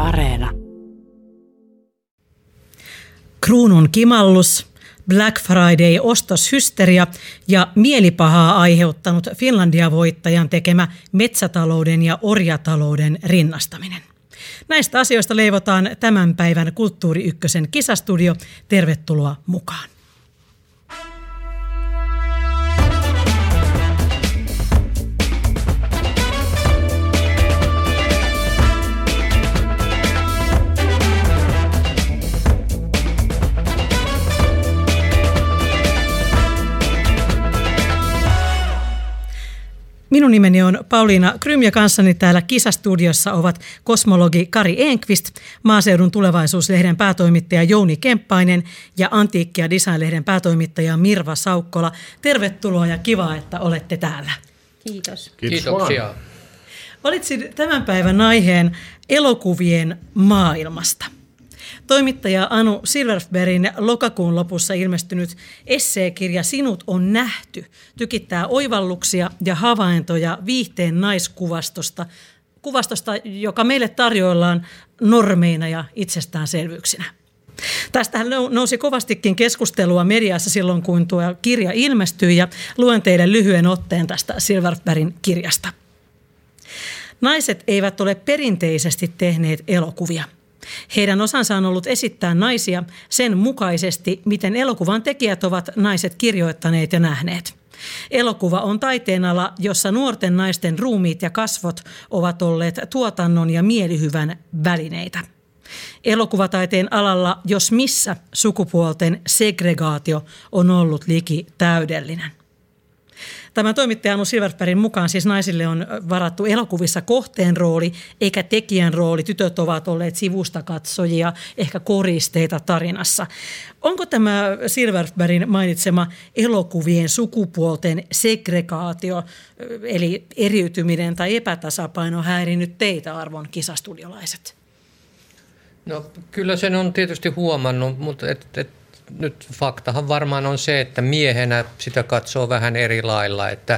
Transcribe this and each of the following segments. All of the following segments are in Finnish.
Areena. Kruunun kimallus, Black Friday-ostoshysteria ja mielipahaa aiheuttanut Finlandia-voittajan tekemä metsätalouden ja orjatalouden rinnastaminen. Näistä asioista leivotaan tämän päivän Kulttuuri Ykkösen kisastudio. Tervetuloa mukaan. Minun nimeni on Pauliina Krym ja kanssani täällä kisastudiossa ovat kosmologi Kari Enqvist, Maaseudun Tulevaisuuslehden päätoimittaja Jouni Kemppainen ja Antiikki- ja Design-lehden päätoimittaja Mirva Saukkola. Tervetuloa ja kiva, että olette täällä. Kiitos. Kiitoksia. Valitsin tämän päivän aiheen elokuvien maailmasta. Toimittaja Anu Silverbergin lokakuun lopussa ilmestynyt esseekirja Sinut on nähty tykittää oivalluksia ja havaintoja viihteen naiskuvastosta, joka meille tarjoillaan normeina ja itsestäänselvyyksinä. Tästähän nousi kovastikin keskustelua mediassa silloin, kun tuo kirja ilmestyi, ja luen teille lyhyen otteen tästä Silverbergin kirjasta. Naiset eivät ole perinteisesti tehneet elokuvia. Heidän osansa on ollut esittää naisia sen mukaisesti, miten elokuvan tekijät ovat naiset kirjoittaneet ja nähneet. Elokuva on taiteenala, jossa nuorten naisten ruumiit ja kasvot ovat olleet tuotannon ja mielihyvän välineitä. Elokuvataiteen alalla, jos missä, sukupuolten segregaatio on ollut liki täydellinen. Tämän toimittaja Anu Silverbergin mukaan siis naisille on varattu elokuvissa kohteen rooli eikä tekijän rooli. Tytöt ovat olleet sivustakatsojia, ehkä koristeita tarinassa. Onko tämä Silverbergin mainitsema elokuvien sukupuolten segregaatio, eli eriytyminen tai epätasapaino, häirinnyt teitä, arvon kisastudiolaiset? No kyllä sen on tietysti huomannut, mutta nyt faktahan varmaan on se, että miehenä sitä katsoo vähän eri lailla, että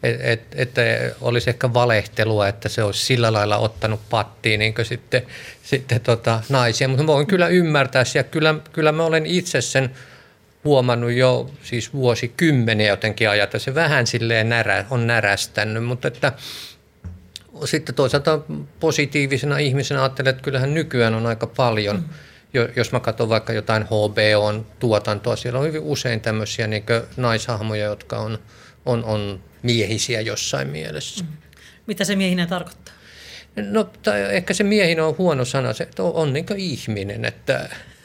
olisi ehkä valehtelua, että se olisi sillä lailla ottanut pattiin niin kuin sitten naisia. Mutta voin kyllä ymmärtää ja kyllä mä olen itse sen huomannut jo siis vuosikymmeniä jotenkin ajatella. Se vähän silleen on närästänyt, mutta että sitten toisaalta positiivisena ihmisenä ajattelen, että kyllähän nykyään on aika paljon. Jos mä katson vaikka jotain HBO:n tuotantoa, siellä on hyvin usein tämmöisiä niin kuin naishahmoja, jotka on miehisiä jossain mielessä. Mitä se miehinä tarkoittaa? No ehkä se miehinä on huono sana, se on niin kuin ihminen, että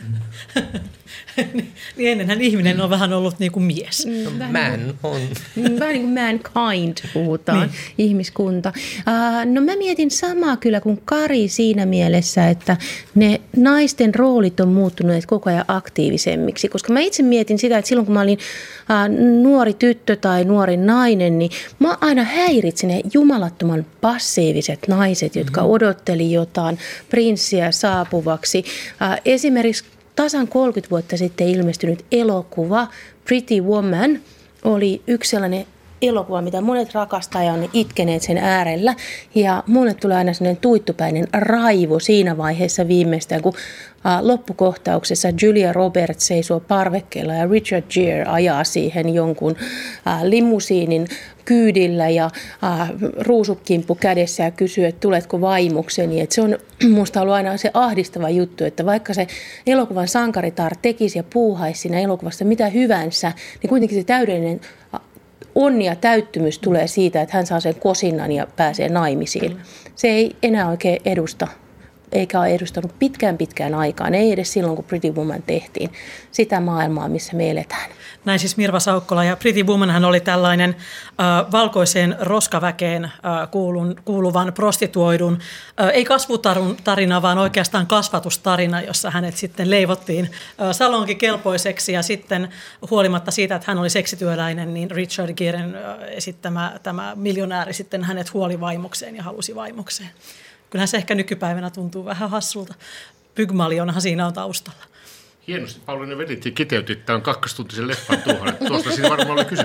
niin ennenhän ihminen on vähän ollut niin kuin mies. Man on. Vähän niin kuin mankind puhutaan, ihmiskunta. No mä mietin samaa kyllä kuin Kari siinä mielessä, että ne naisten roolit on muuttuneet koko ajan aktiivisemmiksi. Koska mä itse mietin sitä, että silloin kun mä olin nuori tyttö tai nuori nainen, niin mä aina häiritsin ne jumalattoman passiiviset naiset, jotka odotteli jotain prinssiä saapuvaksi. Esimerkiksi tasan 30 vuotta sitten ilmestynyt elokuva Pretty Woman oli yksi sellainen elokuva, mitä monet rakastaa ja on itkeneet sen äärellä. Ja mulle tulee aina sellainen tuittupäinen raivo siinä vaiheessa viimeistään, kun loppukohtauksessa Julia Roberts seisoo parvekkeella ja Richard Gere ajaa siihen jonkun limusiinin kyydillä ja ruusukimppu kädessä ja kysyy, että tuletko vaimokseni. Että se on musta ollut aina se ahdistava juttu, että vaikka se elokuvan sankaritar tekisi ja puuhaisi siinä elokuvassa mitä hyvänsä, niin kuitenkin se täydellinen onni ja täyttymys tulee siitä, että hän saa sen kosinnan ja pääsee naimisiin. Se ei enää oikein edusta, eikä ole edustanut pitkään aikaan, ei edes silloin, kun Pretty Woman tehtiin, sitä maailmaa, missä me eletään. Näin siis Mirva Saukkola, ja Pretty Womanhan oli tällainen valkoiseen roskaväkeen kuuluvan prostituoidun, ei kasvutarina, vaan oikeastaan kasvatustarina, jossa hänet sitten leivottiin salonkikelpoiseksi, ja sitten huolimatta siitä, että hän oli seksityöläinen, niin Richard Geren esittämä tämä miljonääri sitten hänet huoli vaimokseen ja halusi vaimokseen. Kyllähän se ehkä nykypäivänä tuntuu vähän hassulta. Pygmalionhan siinä on taustalla. Hienosti Pauliina vedit ja kiteytit tämän 2-tuntisen leffan tuohon. Tuosta siinä varmaan oli kysymys.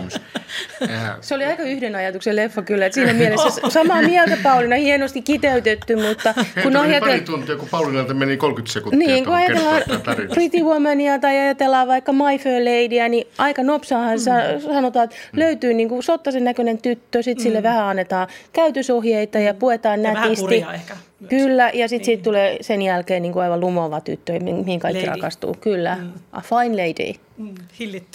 Se oli aika yhden ajatuksen leffa kyllä, että siinä mielessä samaa mieltä Pauliina, hienosti kiteytetty, mutta kun pari tuntia, kun Pauliinalta meni 30 sekuntia. Niin, kun ajatellaan Pretty Womania tai ajatellaan vaikka My Fair Ladyä, niin aika nopsaahan sanotaan, että löytyy niin kuin sottaisen näköinen tyttö, sitten sille vähän annetaan käytösohjeita ja puetaan nätisti. Vähän kuria ehkä. Kyllä, ja sitten siitä tulee sen jälkeen niin kuin aivan lumova tyttö, mihin kaikki rakastuu. Kyllä, a fine lady. Hillitty.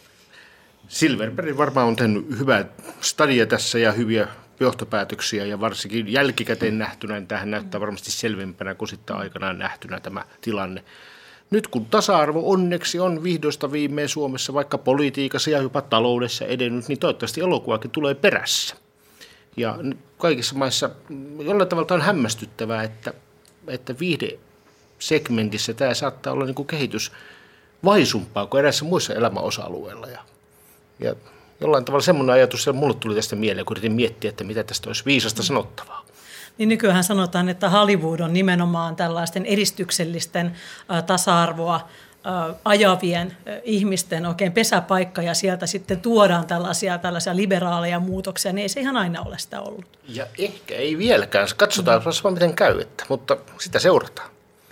Silverberg varmaan on tehnyt hyvää stadia tässä ja hyviä johtopäätöksiä ja varsinkin jälkikäteen nähtynä, niin tämähän näyttää varmasti selvempänä kuin sitten aikanaan nähtynä tämä tilanne. Nyt kun tasa-arvo onneksi on vihdoista viimein Suomessa, vaikka politiikassa ja jopa taloudessa edennyt, niin toivottavasti elokuvakin tulee perässä. Ja kaikissa maissa jollain tavalla on hämmästyttävää, että viihdesegmentissä tämä saattaa olla niin kuin kehitys vaisumpaa kuin eräissä muissa elämän osa-alueilla. Ja jollain tavalla semmoinen ajatus, että mulle tuli tästä mieleen, kun yritin miettiä, että mitä tästä olisi viisasta sanottavaa. Niin nykyään sanotaan, että Hollywood on nimenomaan tällaisten edistyksellisten tasa-arvoa ajavien ihmisten oikein pesäpaikka ja sieltä sitten tuodaan tällaisia liberaaleja muutoksia, niin ei se ihan aina ole sitä ollut. Ja ehkä ei vieläkään. Katsotaan miten käy, mutta sitä seurataan.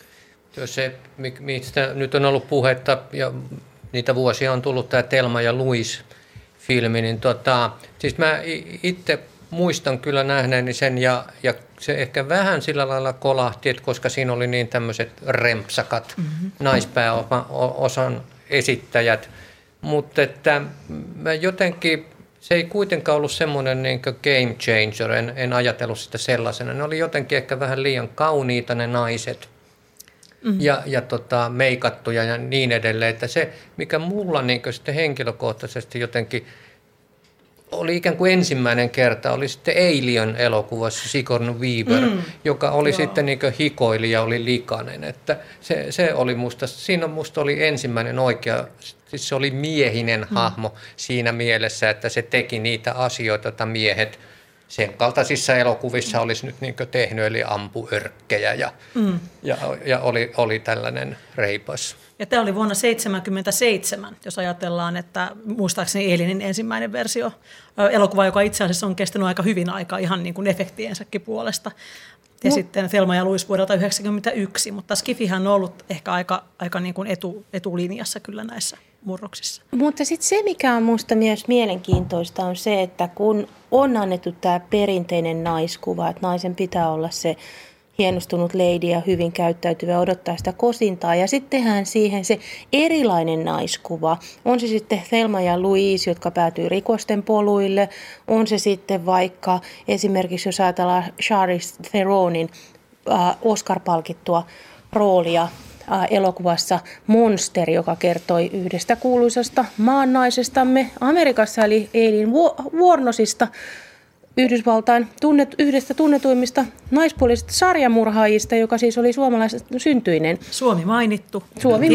Se, mistä nyt on ollut puhetta ja niitä vuosia on tullut tämä Thelma ja Louise-filmi, niin siis mä itse muistan kyllä nähneeni sen ja se ehkä vähän sillä lailla kolahti, että koska siinä oli niin tämmöiset rempsakat naispääosan esittäjät, mutta että mä jotenkin, se ei kuitenkaan ollut semmoinen niin kuin game changer, en ajatellut sitä sellaisena. Ne oli jotenkin ehkä vähän liian kauniita ne naiset ja meikattuja ja niin edelleen, että se mikä mulla niin kuin sitten henkilökohtaisesti jotenkin oli ikään kuin ensimmäinen kerta, oli sitten Alien-elokuvassa Sigourney Weaver, joka oli sitten niin kuin hikoili ja oli likainen. Että se oli siinä musta oli ensimmäinen oikea, siis se oli miehinen hahmo siinä mielessä, että se teki niitä asioita, joita miehet sen kaltaisissa elokuvissa olisi nyt niin kuin tehnyt, eli ampu örkkejä ja oli tällainen reipas. Ja tämä oli vuonna 1977, jos ajatellaan, että muistaakseni Alienin ensimmäinen versio, elokuva, joka itse asiassa on kestänyt aika hyvin aikaa ihan niin kuin efektiensäkin puolesta. Ja sitten Thelma ja Louise vuodelta 1991, mutta Skifihän on ollut ehkä aika niin kuin etulinjassa kyllä näissä murroksissa. Mutta sitten se, mikä on minusta myös mielenkiintoista, on se, että kun on annettu tämä perinteinen naiskuva, että naisen pitää olla se hienostunut lady ja hyvin käyttäytyvä, odottaa sitä kosintaa. Ja sitten tehdään siihen se erilainen naiskuva. On se sitten Thelma ja Louise, jotka päätyy rikosten poluille. On se sitten vaikka esimerkiksi, jos ajatellaan Charlize Theronin Oscar-palkittua roolia elokuvassa Monster, joka kertoi yhdestä kuuluisasta maannaisestamme Amerikassa, eli Eileen Wuornosista, Yhdysvaltain yhdestä tunnetuimmista naispuolisista sarjamurhaajista, joka siis oli suomalaisesta syntyinen. Suomi mainittu.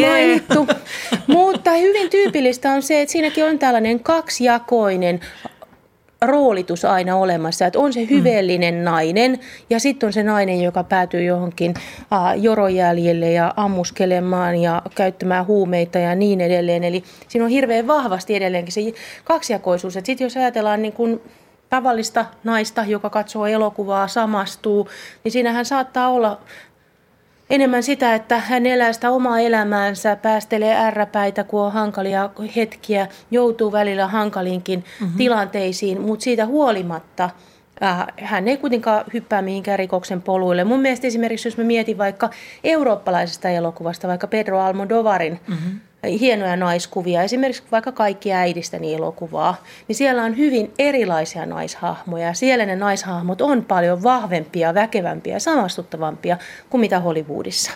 Mutta hyvin tyypillistä on se, että siinäkin on tällainen kaksijakoinen roolitus aina olemassa, että on se hyveellinen nainen ja sitten on se nainen, joka päätyy johonkin jorojäljelle ja ammuskelemaan ja käyttämään huumeita ja niin edelleen. Eli siinä on hirveän vahvasti edelleenkin se kaksijakoisuus. Sitten jos ajatellaan niin kuin tavallista naista, joka katsoo elokuvaa, samastuu, niin siinähän saattaa olla enemmän sitä, että hän elää sitä omaa elämäänsä, päästelee ärräpäitä, kun on hankalia hetkiä, joutuu välillä hankaliinkin tilanteisiin, mutta siitä huolimatta hän ei kuitenkaan hyppää mihinkään rikoksen poluille. Mun mielestä esimerkiksi, jos mä mietin vaikka eurooppalaisesta elokuvasta, vaikka Pedro Almodovarin hienoja naiskuvia, esimerkiksi vaikka Kaikki äidistäni elokuvaa, niin siellä on hyvin erilaisia naishahmoja. Siellä ne naishahmot on paljon vahvempia, väkevämpiä ja samastuttavampia kuin mitä Hollywoodissa.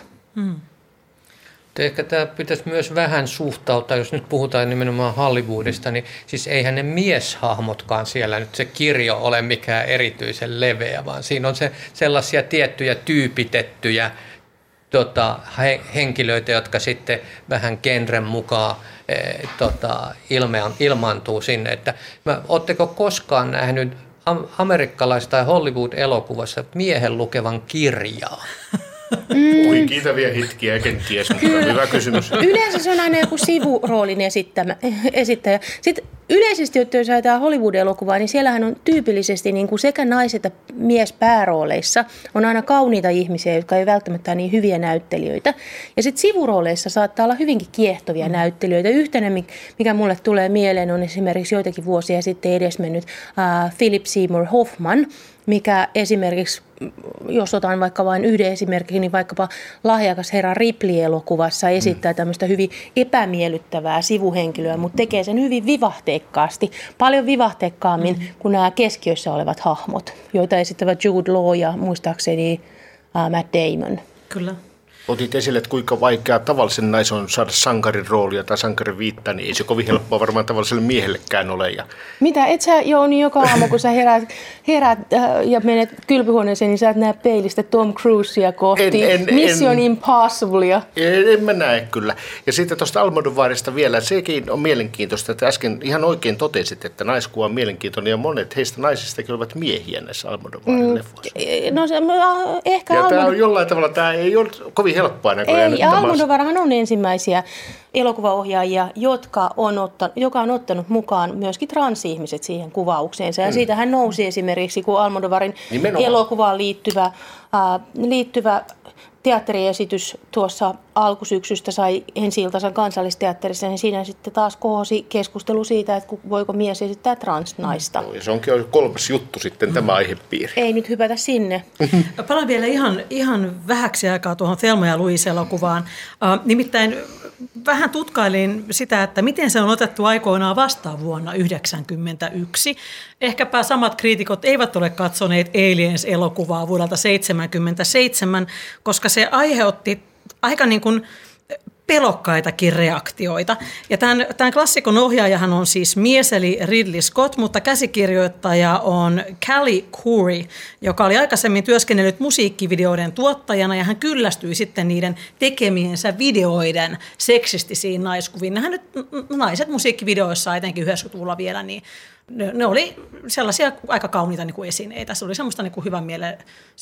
Ehkä tämä pitäisi myös vähän suhtautua, jos nyt puhutaan nimenomaan Hollywoodista, niin siis eihän ne mieshahmotkaan siellä nyt se kirjo ole mikään erityisen leveä, vaan siinä on sellaisia tiettyjä tyypitettyjä henkilöitä, jotka sitten vähän genren mukaan ilmaantuu sinne. Että ootteko koskaan nähnyt amerikkalaisessa tai Hollywood-elokuvassa miehen lukevan kirjaa? Ui, kiitäviä hitkiä kenties, mutta hyvä kysymys. Yleensä se on aina joku sivuroolin esittäjä. Sitten yleisesti, jos ajatellaan Hollywood-elokuvaa, niin siellähän on tyypillisesti niin kuin sekä naiset että mies päärooleissa on aina kauniita ihmisiä, jotka ei välttämättä ole niin hyviä näyttelijöitä. Ja sitten sivurooleissa saattaa olla hyvinkin kiehtovia näyttelijöitä. Yhtenä, mikä mulle tulee mieleen, on esimerkiksi joitakin vuosia sitten edesmennyt Philip Seymour Hoffman, mikä esimerkiksi, jos otan vaikka vain yhden esimerkin, niin vaikkapa Lahjakas herra Ripley-elokuvassa esittää tämmöistä hyvin epämiellyttävää sivuhenkilöä, mutta tekee sen hyvin vivahteikkaasti, paljon vivahteikkaammin kuin nämä keskiössä olevat hahmot, joita esittävät Jude Law ja muistaakseni Matt Damon. Kyllä. Otit esille, että kuinka vaikeaa tavallisen naisen on saada sankarin roolia tai sankarin viittaa, niin ei se kovin helppoa varmaan tavalliselle miehellekään ole. Mitä, et sä Jouni joka aamu, kun sä heräät ja menet kylpyhuoneeseen, niin sä et näe peilistä Tom Cruisea kohti Mission Impossiblea? En mä näe kyllä. Ja sitten tuosta Almodovarista vielä, sekin on mielenkiintoista, että äsken ihan oikein totesit, että naiskuva on mielenkiintoinen ja monet heistä naisistakin ovat miehiä näissä Almodovarin leffoissa. Ehkä ja tämä on jollain tavalla, tämä ei ole kovin helppoa näköjään. Ei, Almodovarhan on ensimmäisiä elokuvaohjaajia, joka on ottanut mukaan myöskin transihmiset siihen kuvaukseensa. Ja siitä hän nousi esimerkiksi, kun Almodovarin elokuvaan liittyvä teatteriesitys tuossa alkusyksystä sai ensi-iltansa Kansallisteatterissa, niin siinä sitten taas kohosi keskustelu siitä, että voiko mies esittää transnaista. No, ja se onkin kolmas juttu sitten tämä aihepiiri. Ei nyt hypätä sinne. Palaan vielä ihan vähäksi aikaa tuohon Thelma ja Louise-elokuvaan. Nimittäin vähän tutkailin sitä, että miten se on otettu aikoinaan vastaan vuonna 1991. Ehkäpä samat kriitikot eivät ole katsoneet Aliens-elokuvaa vuodelta 1977, koska se aiheutti aika niin kuin pelokkaitakin reaktioita. Ja tämän klassikon ohjaajahan on siis mies, eli Ridley Scott, mutta käsikirjoittaja on Callie Khouri, joka oli aikaisemmin työskennellyt musiikkivideoiden tuottajana, ja hän kyllästyi sitten niiden tekemiensä videoiden seksistisiin naiskuviin. Nähän nyt naiset musiikkivideoissa, etenkin 90-luvulla vielä, niin ne oli sellaisia aika kauniita niin kuin esineitä. Se oli semmoista niin kuin hyvän mielen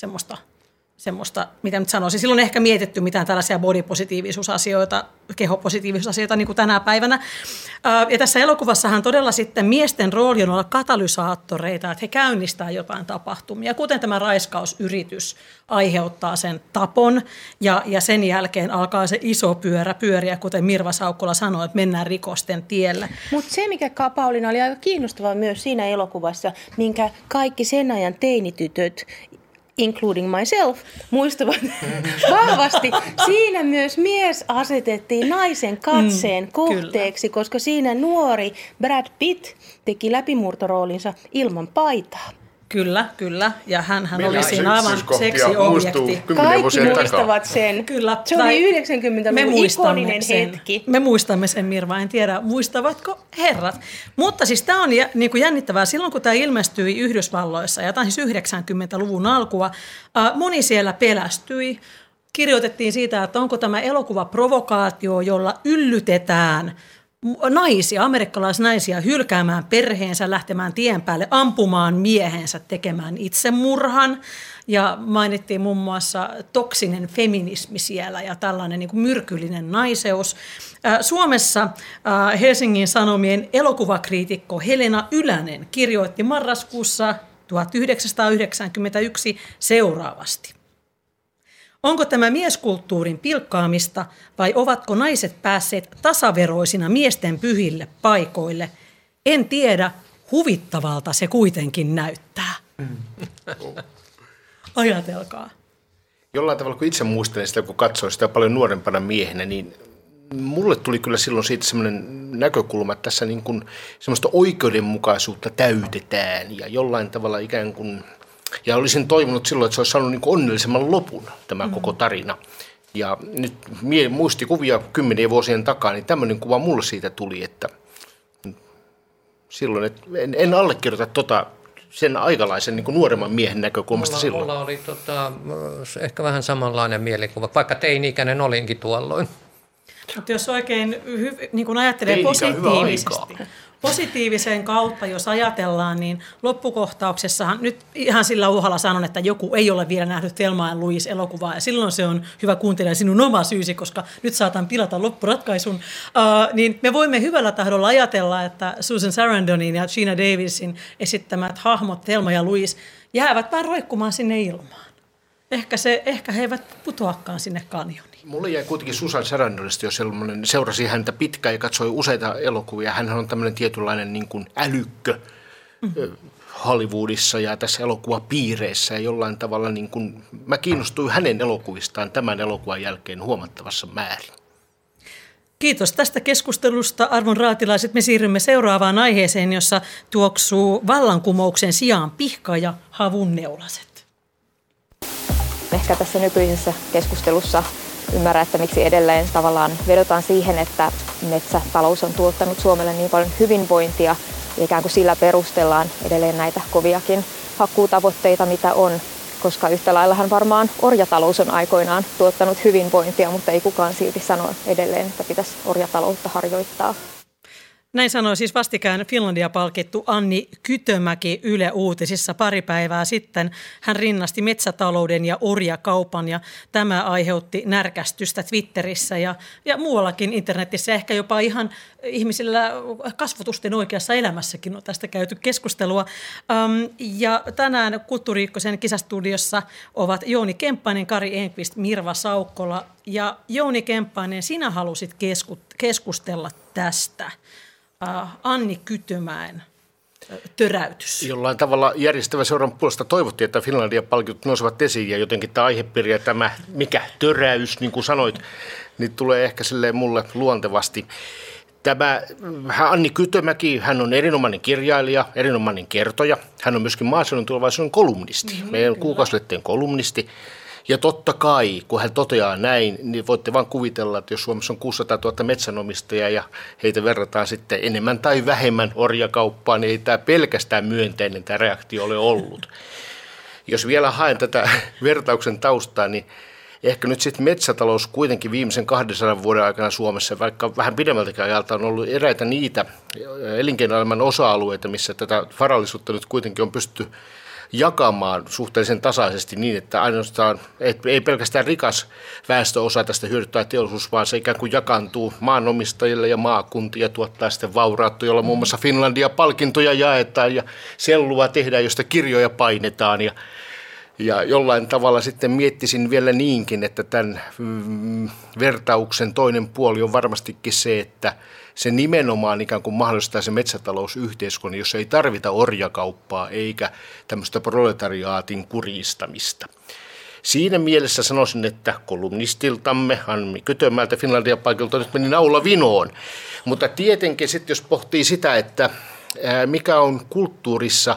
semmoista, mitä nyt sanoisin. Silloin ehkä mietitty mitään tällaisia body-positiivisuusasioita, kehopositiivisuusasioita niin kuin tänä päivänä. Ja tässä elokuvassahan todella sitten miesten rooli on olla katalysaattoreita, että he käynnistää jotain tapahtumia, kuten tämä raiskausyritys aiheuttaa sen tapon, ja sen jälkeen alkaa se iso pyörä pyöriä, kuten Mirva Saukkola sanoi, että mennään rikosten tielle. Mutta se, mikä Pauliina oli aika kiinnostavaa myös siinä elokuvassa, minkä kaikki sen ajan teinitytöt, including myself, muistavat vahvasti. Siinä myös mies asetettiin naisen katseen kohteeksi, koska siinä nuori Brad Pitt teki läpimurtoroolinsa ilman paitaa. Kyllä. Ja hän oli siinä aivan seksiobjekti. Kaikki muistavat sen. Kyllä. Se oli 90-luvun ikoninen hetki. Me muistamme sen, Mirva. En tiedä, muistavatko herrat. Mutta siis tämä on niin kuin jännittävää. Silloin, kun tämä ilmestyi Yhdysvalloissa, ja tämä on siis 90-luvun alkua, moni siellä pelästyi. Kirjoitettiin siitä, että onko tämä elokuva provokaatio, jolla yllytetään naisia, amerikkalaisnaisia hylkäämään perheensä, lähtemään tien päälle, ampumaan miehensä, tekemään itsemurhan. Ja mainittiin muun muassa toksinen feminismi siellä ja tällainen niin kuin myrkyllinen naiseus. Suomessa Helsingin Sanomien elokuvakriitikko Helena Ylänen kirjoitti marraskuussa 1991 seuraavasti. Onko tämä mieskulttuurin pilkkaamista vai ovatko naiset päässeet tasaveroisina miesten pyhille paikoille? En tiedä, huvittavalta se kuitenkin näyttää. Ajatelkaa. Jollain tavalla, kun itse muistelen sitä, kun katsoin sitä paljon nuorempana miehenä, niin mulle tuli kyllä silloin siitä semmoinen näkökulma, että tässä niin kuin semmoista oikeudenmukaisuutta täytetään ja jollain tavalla ikään kuin. Ja olisin toivonut silloin, että se olisi saanut niin kuin onnellisemman lopun, tämä koko tarina. Ja nyt muistikuvia 10 vuosien takaa, niin tämmöinen kuva mulle siitä tuli, että silloin en allekirjoita sen aikalaisen niin kuin nuoremman miehen näkökulmasta silloin. Mulla oli ehkä vähän samanlainen mielikuva, vaikka teini-ikäinen olinkin tuolloin. Mutta jos oikein niin kun ajattelee positiivisen kautta, jos ajatellaan, niin loppukohtauksessahan nyt ihan sillä uhalla sanon, että joku ei ole vielä nähnyt Thelma ja Louise-elokuvaa, ja silloin se on hyvä kuuntelemaan sinun oma syysi, koska nyt saatan pilata loppuratkaisun, niin me voimme hyvällä tahdolla ajatella, että Susan Sarandonin ja Geena Davisin esittämät hahmot Thelma ja Louise jäävät vaan roikkumaan sinne ilmaan. Ehkä he eivät putoakaan sinne kanjoniin. Mulle jäi kuitenkin Susan Sarandonista, jos seurasi häntä pitkään ja katsoi useita elokuvia. Hän on tämmöinen tietynlainen niin kuin älykkö Hollywoodissa ja tässä elokuvapiireissä. Ja jollain tavalla niin kuin, mä kiinnostuin hänen elokuvistaan tämän elokuvan jälkeen huomattavassa määrin. Kiitos tästä keskustelusta, arvon raatilaiset. Me siirrymme seuraavaan aiheeseen, jossa tuoksuu vallankumouksen sijaan pihka ja havunneulaset. Ehkä tässä nykyisessä keskustelussa ymmärrän, että miksi edelleen tavallaan vedotaan siihen, että metsätalous on tuottanut Suomelle niin paljon hyvinvointia ja ikään kuin sillä perustellaan edelleen näitä koviakin hakkuutavoitteita, mitä on, koska yhtä laillahan varmaan orjatalous on aikoinaan tuottanut hyvinvointia, mutta ei kukaan silti sano edelleen, että pitäisi orjataloutta harjoittaa. Näin sanoi siis vastikään Finlandia-palkittu Anni Kytömäki Yle Uutisissa pari päivää sitten. Hän rinnasti metsätalouden ja orjakaupan ja tämä aiheutti närkästystä Twitterissä ja muuallakin internetissä. Ehkä jopa ihan ihmisillä kasvotusten oikeassa elämässäkin on tästä käyty keskustelua. Ja tänään Kulttuuri Ykkösen kisastudiossa ovat Jouni Kemppainen, Kari Enqvist, Mirva Saukkola. Ja Jouni Kemppainen, sinä halusit keskustella tästä. Anni Kytömäen töräytys. Jollain tavalla järjestävä seuran puolesta toivottiin, että Finlandia-palkitut nousevat esiin ja jotenkin tämä aihepiiri ja tämä mikä töräys, niin kuin sanoit, niin tulee ehkä silleen mulle luontevasti. Tämä Anni Kytömäki, hän on erinomainen kirjailija, erinomainen kertoja. Hän on myöskin Maaseudun Tulevaisuuden kolumnisti, meidän kuukausilehteen kolumnisti. Ja totta kai, kun hän toteaa näin, niin voitte vaan kuvitella, että jos Suomessa on 600 000 metsänomistajaa ja heitä verrataan sitten enemmän tai vähemmän orjakauppaan, niin ei tämä pelkästään myönteinen tämä reaktio ole ollut. Jos vielä haen tätä vertauksen taustaa, niin ehkä nyt sitten metsätalous kuitenkin viimeisen 200 vuoden aikana Suomessa, vaikka vähän pidemmältäkin ajalta on ollut eräitä niitä elinkeinoelämän osa-alueita, missä tätä varallisuutta nyt kuitenkin on pystytty jakamaan suhteellisen tasaisesti niin, että ainoastaan ei pelkästään rikas väestöosa tästä hyödyttää teollisuus, vaan se ikään kuin jakaantuu maanomistajille ja maakuntia tuottaa sitten vaurautta, jolla muun muassa Finlandia-palkintoja jaetaan ja sellua tehdään, josta kirjoja painetaan ja jollain tavalla sitten miettisin vielä niinkin, että tämän vertauksen toinen puoli on varmastikin se, että se nimenomaan ikään kuin mahdollistaa se metsätalousyhteiskunnan, jossa ei tarvita orjakauppaa eikä tämmöistä proletariaatin kurjistamista. Siinä mielessä sanoisin, että kolumnistiltamme Anni Kytömäeltä Finlandia-palkilta nyt meni naula vinoon. Mutta tietenkin sitten, jos pohtii sitä, että mikä on kulttuurissa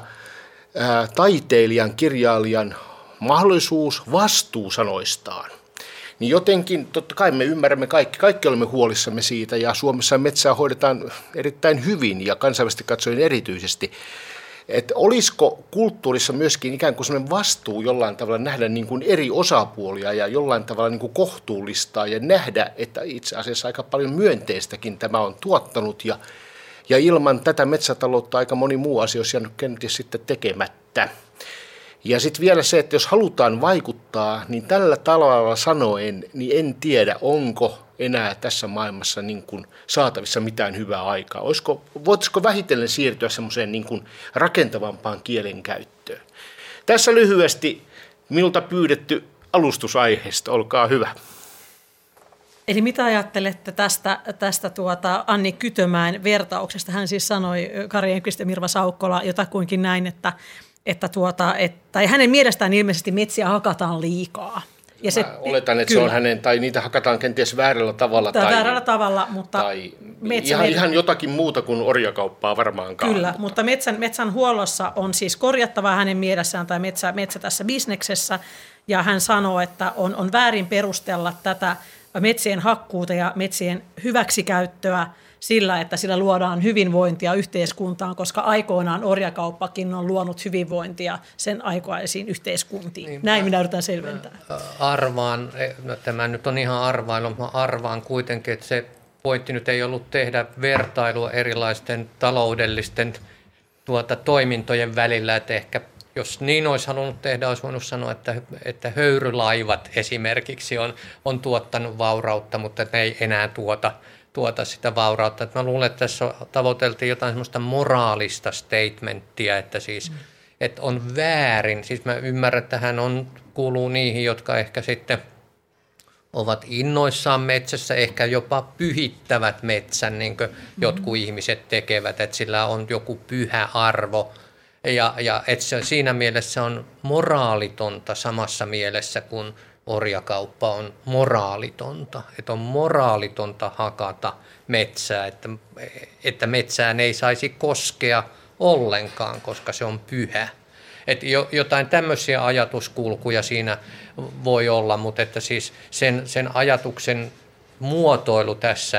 taiteilijan, kirjailijan mahdollisuus vastuu sanoistaan, niin jotenkin totta kai me ymmärrämme kaikki olemme huolissamme siitä ja Suomessa metsää hoidetaan erittäin hyvin ja kansainvälisesti katsoen erityisesti. Että olisiko kulttuurissa myöskin ikään kuin sellainen vastuu jollain tavalla nähdä niin kuin eri osapuolia ja jollain tavalla niin kuin kohtuullistaa ja nähdä, että itse asiassa aika paljon myönteistäkin tämä on tuottanut ja ilman tätä metsätaloutta aika moni muu asia olisi jäänyt kenties sitten tekemättä. Ja sitten vielä se, että jos halutaan vaikuttaa, niin tällä tavalla sanoen, niin en tiedä, onko enää tässä maailmassa niin kuin saatavissa mitään hyvää aikaa. Voitaisiko vähitellen siirtyä semmoiseen niin kuin rakentavampaan kielenkäyttöön? Tässä lyhyesti minulta pyydetty alustusaiheesta, olkaa hyvä. Eli mitä ajattelette tästä Anni Kytömäen vertauksesta? Hän siis sanoi, Kari Enqvist ja Mirva Saukkola, jotakuinkin näin, että hänen mielestään ilmeisesti metsiä hakataan liikaa. Ja oletan, että kyllä. Se on hänen, tai niitä hakataan kenties väärällä tavalla. Väärällä tavalla, mutta tai ihan jotakin muuta kuin orjakauppaa varmaankaan. Kyllä, mutta metsän huollossa on siis korjattavaa hänen mielessään tai metsä tässä bisneksessä. Ja hän sanoo, että on väärin perustella tätä metsien hakkuuta ja metsien hyväksikäyttöä sillä, että sillä luodaan hyvinvointia yhteiskuntaan, koska aikoinaan orjakauppakin on luonut hyvinvointia sen aikaisiin yhteiskuntiin. Niin, näin minä yritän selventää. Arvaan, no tämä nyt on ihan arvailu, mä arvaan kuitenkin, että se pointti nyt ei ollut tehdä vertailua erilaisten taloudellisten toimintojen välillä, että ehkä jos niin olisi halunnut tehdä, olisi voinut sanoa, että höyrylaivat esimerkiksi on tuottanut vaurautta, mutta ne ei enää tuota sitä vaurautta. Että mä luulen, että tässä tavoiteltiin jotain semmoista moraalista statementtia, että siis että on väärin. Siis mä ymmärrän, että hän kuuluu niihin, jotka ehkä sitten ovat innoissaan metsässä, ehkä jopa pyhittävät metsän, niin kuin jotkut ihmiset tekevät, että sillä on joku pyhä arvo. Ja että siinä mielessä on moraalitonta samassa mielessä kuin orjakauppa on moraalitonta. Että on moraalitonta hakata metsää, että metsään ei saisi koskea ollenkaan, koska se on pyhä. Että jotain tämmöisiä ajatuskulkuja siinä voi olla, mutta että siis sen ajatuksen muotoilu tässä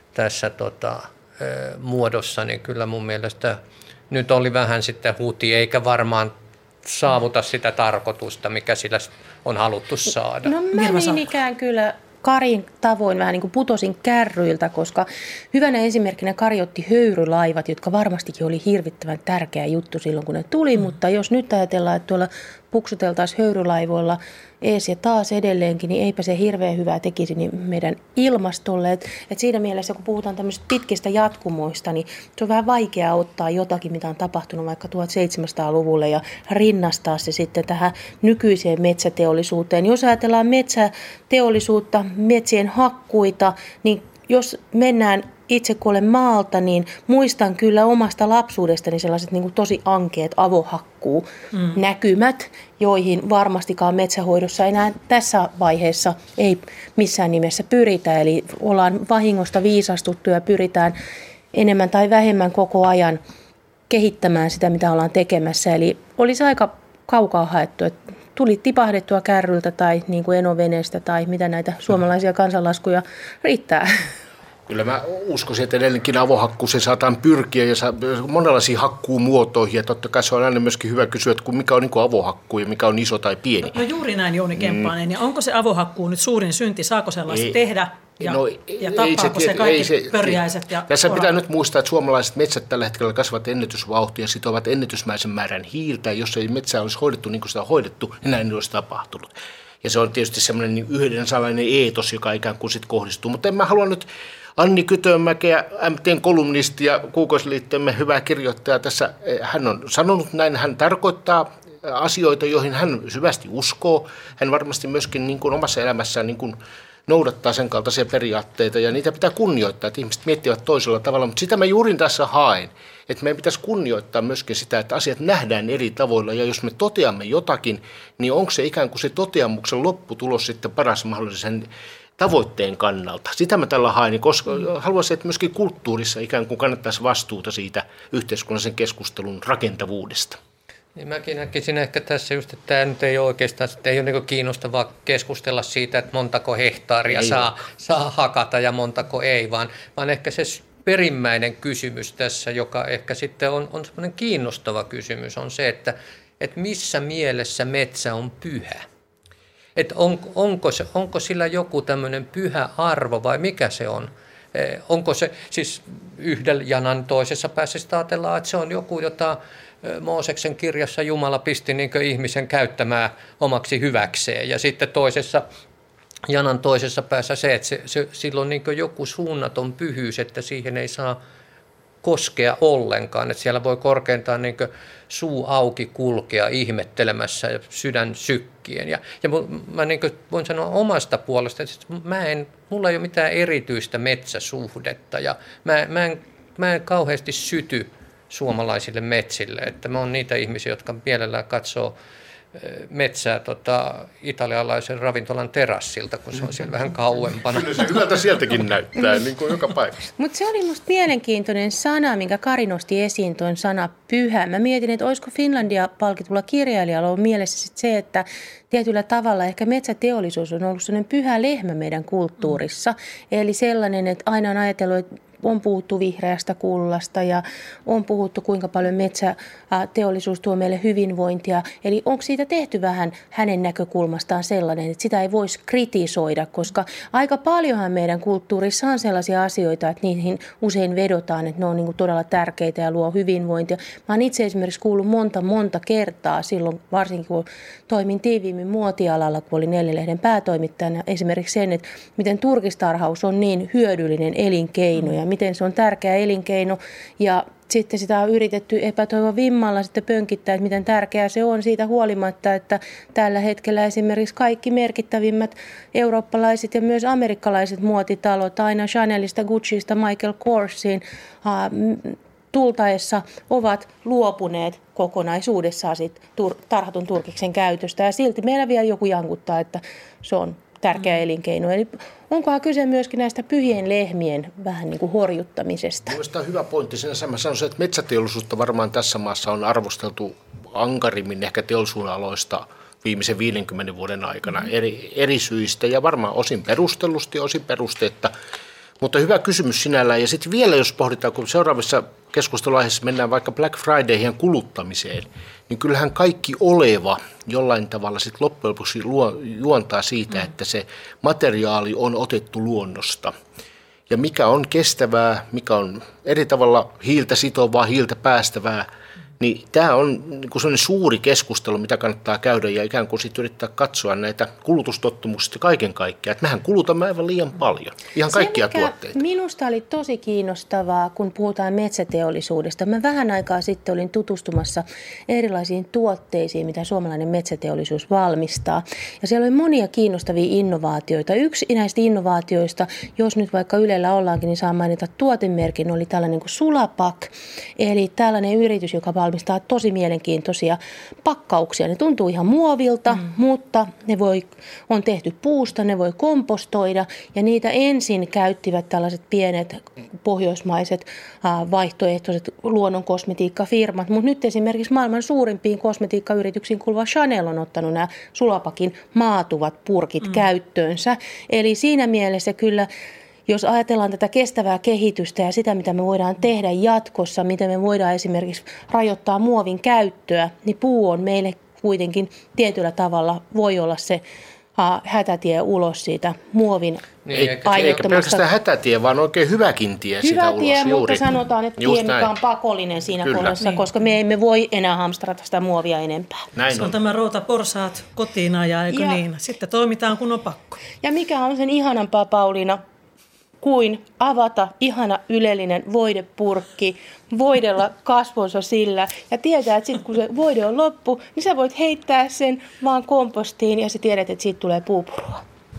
muodossa, niin kyllä mun mielestä nyt oli vähän sitten huti, eikä varmaan saavuta sitä tarkoitusta, mikä sillä on haluttu saada. No mä niin ikään kyllä Karin tavoin vähän niin kuin putosin kärryiltä, koska hyvänä esimerkkinä Kari otti höyrylaivat, jotka varmastikin oli hirvittävän tärkeä juttu silloin, kun ne tuli, mutta jos nyt ajatellaan, että tuolla puksuteltaisiin höyrylaivoilla ees ja taas edelleenkin, niin eipä se hirveän hyvää tekisi niin meidän ilmastolle. Et siinä mielessä, kun puhutaan tämmöisistä pitkistä jatkumoista, niin se on vähän vaikeaa ottaa jotakin, mitä on tapahtunut vaikka 1700-luvulle ja rinnastaa se sitten tähän nykyiseen metsäteollisuuteen. Jos ajatellaan metsäteollisuutta, metsien hakkuita, niin jos mennään itse kun olen maalta, niin muistan kyllä omasta lapsuudestani sellaiset niin kuin tosi ankeat avohakkuu näkymät, joihin varmastikaan metsähoidossa enää tässä vaiheessa ei missään nimessä pyritä. Eli ollaan vahingosta viisastuttu ja pyritään enemmän tai vähemmän koko ajan kehittämään sitä, mitä ollaan tekemässä. Eli olisi aika kaukaa haettu, että tuli tipahdettua kärryltä tai niin kuin enoveneestä tai mitä näitä suomalaisia kansanlaskuja riittää. Kyllä mä uskoisin, että edelleenkin avohakkuuseen saataan pyrkiä ja monenlaisiin hakkuumuotoihin. Ja totta kai se on aina myöskin hyvä kysyä, että mikä on niin kuin avohakkuu ja mikä on iso tai pieni. No juuri näin, Jouni Kemppainen. Ja onko se avohakkuu nyt suurin synti? Saako sellaista tehdä? Ja tappaako se kaikki pörjäiset ja tässä pitää nyt muistaa, että suomalaiset metsät tällä hetkellä kasvavat ennätysvauhtia ja sitovat ennätysmäisen määrän hiiltä. Jos ei metsää olisi hoidettu niin kuin sitä on hoidettu, niin näin ei olisi tapahtunut. Ja se on tietysti semmoinen yhden salainen eetos, joka ikään kuin sitten kohdistuu. Mutta en mä halua nyt Anni Kytömäkeä, MT:n kolumnisti ja Kuukausliitteemme hyvä kirjoittaja tässä, hän on sanonut näin, hän tarkoittaa asioita, joihin hän syvästi uskoo. Hän varmasti myöskin niin kuin omassa elämässään niin kuin noudattaa sen kaltaisia periaatteita ja niitä pitää kunnioittaa, että ihmiset miettivät toisella tavalla. Mutta sitä mä juuri tässä haen, että meidän pitäisi kunnioittaa myöskin sitä, että asiat nähdään eri tavoilla ja jos me toteamme jotakin, niin onko se ikään kuin se toteamuksen lopputulos sitten paras mahdollisen tavoitteen kannalta. Sitä mä tällä haen, koska haluaisin, että myöskin kulttuurissa ikään kuin kannattaisi vastuuta siitä yhteiskunnallisen keskustelun rakentavuudesta. Niin mäkin näkisin ehkä tässä just, että tämä nyt ei ole oikeastaan, ei ole niin kiinnostavaa keskustella siitä, että montako hehtaaria saa hakata ja montako ei, vaan ehkä se perimmäinen kysymys tässä, joka ehkä sitten on semmoinen kiinnostava kysymys, on se, että missä mielessä metsä on pyhä. Että onko sillä joku tämmöinen pyhä arvo vai mikä se on? Onko se siis yhden janan toisessa päässä sitä ajatellaan, että se on joku, jota Mooseksen kirjassa Jumala pisti niin kuin ihmisen käyttämään omaksi hyväkseen. Ja sitten janan toisessa päässä se, että sillä on niin kuin joku suunnaton pyhyys, että siihen ei saa koskea ollenkaan. Että siellä voi korkeintaan niin kuin suu auki kulkea ihmettelemässä ja sydän sykkien. Ja mä niin kuin voin sanoa omasta puolesta, että mulla ei ole mitään erityistä metsäsuhdetta ja mä en kauheasti syty suomalaisille metsille. Että mä oon niitä ihmisiä, jotka mielellään katsoo metsää italialaisen ravintolan terassilta, kun se on siellä vähän kauempana. Kyllä se hyvältä sieltäkin näyttää, niin kuin joka paikassa. Mutta se oli musta mielenkiintoinen sana, minkä Kari nosti esiin, tuon sana pyhä. Mä mietin, että olisiko Finlandia-palkitulla kirjailijalla ollut mielessä sit se, että tietyllä tavalla ehkä metsäteollisuus on ollut sellainen pyhä lehmä meidän kulttuurissa. Eli sellainen, että aina on ajatellut, että on puhuttu vihreästä kullasta ja on puhuttu, kuinka paljon metsäteollisuus tuo meille hyvinvointia. Eli onko siitä tehty vähän hänen näkökulmastaan sellainen, että sitä ei voisi kritisoida, koska aika paljonhan meidän kulttuurissa on sellaisia asioita, että niihin usein vedotaan, että ne on niin kuin todella tärkeitä ja luo hyvinvointia. Mä oon itse esimerkiksi kuullut monta kertaa silloin, varsinkin kun toimin tiiviimmin muotialalla, kun olin 4 lehden päätoimittajana, esimerkiksi sen, että miten turkistarhaus on niin hyödyllinen elinkeino ja miten se on tärkeä elinkeino ja sitten sitä on yritetty epätoivon vimmalla sitten pönkittää, että miten tärkeää se on siitä huolimatta, että tällä hetkellä esimerkiksi kaikki merkittävimmät eurooppalaiset ja myös amerikkalaiset muotitalot, aina Chanelista, Gucciista, Michael Korsiin tultaessa ovat luopuneet kokonaisuudessaan sit tarhatun turkiksen käytöstä ja silti meillä vielä joku jankuttaa, että se on tärkeä elinkeino. Eli onkohan kyse myöskin näistä pyhien lehmien vähän niin kuin horjuttamisesta? Mielestäni on hyvä pointti. Sinänsä mä sanoisin, että metsäteollisuutta varmaan tässä maassa on arvosteltu ankarimmin ehkä teollisuudenaloista viimeisen 50 vuoden aikana eri syistä ja varmaan osin perustellusti ja osin perusteetta. Mutta hyvä kysymys sinällään. Ja sitten vielä jos pohditaan, kun seuraavassa keskusteluaiheessa mennään vaikka Black Fridayhin kuluttamiseen, niin kyllähän kaikki oleva jollain tavalla sitten loppujen lopuksi juontaa siitä, että se materiaali on otettu luonnosta. Ja mikä on kestävää, mikä on eri tavalla hiiltä sitovaa, hiiltä päästävää, niin tämä on niin sellainen suuri keskustelu, mitä kannattaa käydä ja ikään kuin sitten yrittää katsoa näitä kulutustottumuksia kaiken kaikkiaan. Että mehän kulutamme aivan liian paljon, ihan kaikkia tuotteita. Minusta oli tosi kiinnostavaa, kun puhutaan metsäteollisuudesta. Mä vähän aikaa sitten olin tutustumassa erilaisiin tuotteisiin, mitä suomalainen metsäteollisuus valmistaa. Ja siellä oli monia kiinnostavia innovaatioita. Yksi näistä innovaatioista, jos nyt vaikka Ylellä ollaankin, niin saa mainita tuotemerkin, oli tällainen kuin Sulapak. Eli tällainen yritys, joka valmistaa tosi mielenkiintoisia pakkauksia. Ne tuntuu ihan muovilta, mutta ne on tehty puusta, ne voi kompostoida ja niitä ensin käyttivät tällaiset pienet pohjoismaiset vaihtoehtoiset luonnonkosmetiikkafirmat, mutta nyt esimerkiksi maailman suurimpiin kosmetiikkayrityksiin kuuluva Chanel on ottanut nämä Sulapakin maatuvat purkit käyttöönsä. Eli siinä mielessä kyllä, jos ajatellaan tätä kestävää kehitystä ja sitä, mitä me voidaan tehdä jatkossa, miten me voidaan esimerkiksi rajoittaa muovin käyttöä, niin puu on meille kuitenkin tietyllä tavalla voi olla se hätätie ulos siitä muovin aiheuttamasta. Eikä pelkästään hätätie, vaan oikein hyväkin tie sitä ulos. Hyvä tie, mutta sanotaan, että tie, mikä on pakollinen siinä kohdassa, koska me emme voi enää hamstrata sitä muovia enempää. Näin se on tämä roota porsaat kotiin ajaa, eikö niin? Sitten toimitaan, kun on pakko. Ja mikä on sen ihanampaa, Pauliina, kuin avata ihana ylellinen voidepurkki, voidella kasvonsa sillä ja tietää, että sitten kun se voide on loppu, niin sä voit heittää sen vaan kompostiin ja sä tiedät, että siitä tulee puupurua.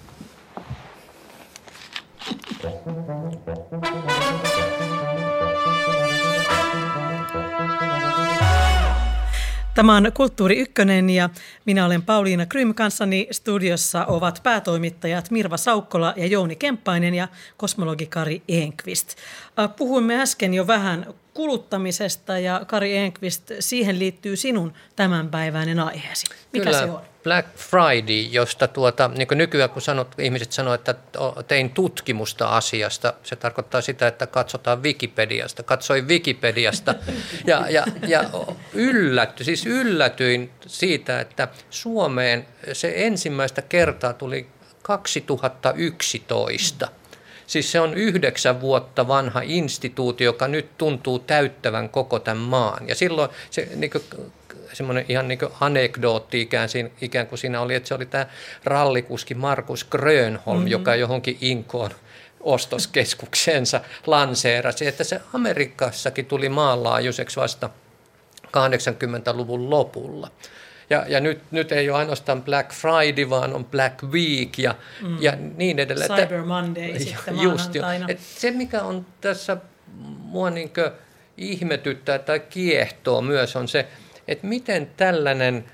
Tämä on Kulttuuri Ykkönen ja minä olen Pauliina Krym. Kanssani studiossa ovat päätoimittajat Mirva Saukkola ja Jouni Kemppainen ja kosmologi Kari Enqvist. Puhuimme äsken jo vähän kuluttamisesta ja Kari Enqvist, siihen liittyy sinun tämänpäiväinen aiheesi. Mikä Kyllä, se on? Black Friday, josta niin kuin nykyään kun ihmiset sanoo, että tein tutkimusta asiasta, se tarkoittaa sitä, että katsotaan Wikipediasta. Katsoin Wikipediasta ja yllätyin siitä, että Suomeen se ensimmäistä kertaa tuli 2011. Siis se on 9 vuotta vanha instituutio, joka nyt tuntuu täyttävän koko tämän maan. Ja silloin se semmoinen ihan niin kuin anekdootti ikään kuin siinä oli, että se oli tämä rallikuski Markus Grönholm, joka johonkin Inkoon ostoskeskukseensa lanseerasi, että se Amerikassakin tuli maanlaajuiseksi vasta 80-luvun lopulla. Ja nyt ei ole ainoastaan Black Friday, vaan on Black Week ja niin edelleen. Cyber Monday sitten maanantaina. Se, mikä on tässä mua niin kuin ihmetyttää tai kiehtoo myös, on se, että miten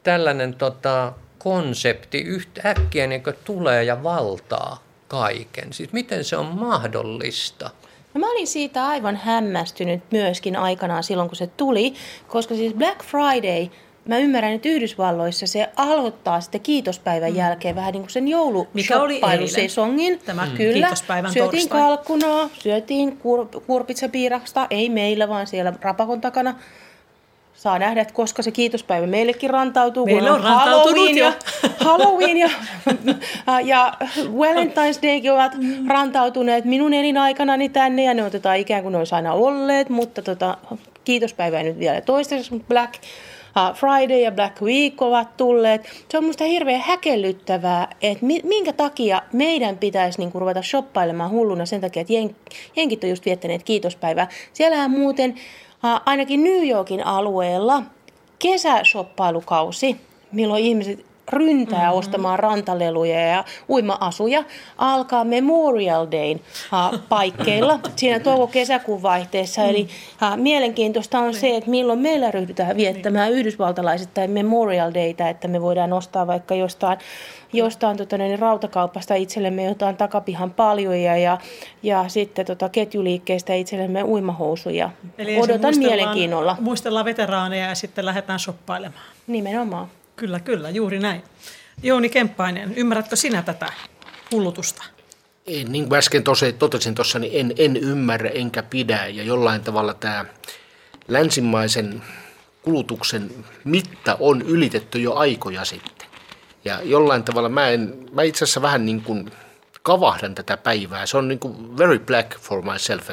tällainen konsepti yhtäkkiä niin tulee ja valtaa kaiken? Siis miten se on mahdollista? No mä olin siitä aivan hämmästynyt myöskin aikanaan silloin, kun se tuli, koska siis Black Friday, mä ymmärrän, että Yhdysvalloissa se aloittaa sitten kiitospäivän jälkeen vähän niin kuin sen joulushoppailun-sesongin. Tämä Kyllä, kiitospäivän syötiin torstai. kalkkunaa, syötiin kurpitsapiirasta, ei meillä vaan siellä rapakon takana. Saa nähdä, että koska se kiitospäivä meillekin rantautuu. Meillä on rantautunut jo. Halloween ja Valentine's Daykin ovat rantautuneet minun elinaikanani tänne ja ne otetaan ikään kuin ne olisi aina olleet, mutta kiitospäivää nyt vielä toistaiseksi, mutta Black Friday ja Black Week ovat tulleet. Se on musta hirveän häkellyttävää, että minkä takia meidän pitäisi niinku ruveta shoppailemaan hulluna sen takia, että jenkit on just viettäneet kiitospäivää. Siellähän muuten ainakin New Yorkin alueella kesäshoppailukausi, milloin ihmiset ryntää ostamaan rantaleluja ja uima-asuja, alkaa Memorial Dayn paikkeilla siinä touko-kesäkuun vaihteessa. Eli mielenkiintoista on se, että milloin meillä ryhdytään viettämään yhdysvaltalaisittain Memorial Dayta, että me voidaan ostaa vaikka jostain rautakaupasta itsellemme jotain takapihan paljoja ja sitten ketjuliikkeestä itsellemme uimahousuja. Eli odotan mielenkiinnolla. Muistellaan veteraaneja ja sitten lähdetään shoppailemaan. Nimenomaan. Kyllä, juuri näin. Jouni Kemppainen, ymmärrätkö sinä tätä hullutusta? Niin kuin äsken totesin tuossa, niin en ymmärrä enkä pidä. Ja jollain tavalla tämä länsimaisen kulutuksen mitta on ylitetty jo aikoja sitten. Ja jollain tavalla mä itse asiassa vähän niin kuin kavahdan tätä päivää. Se on niin kuin very black for myself.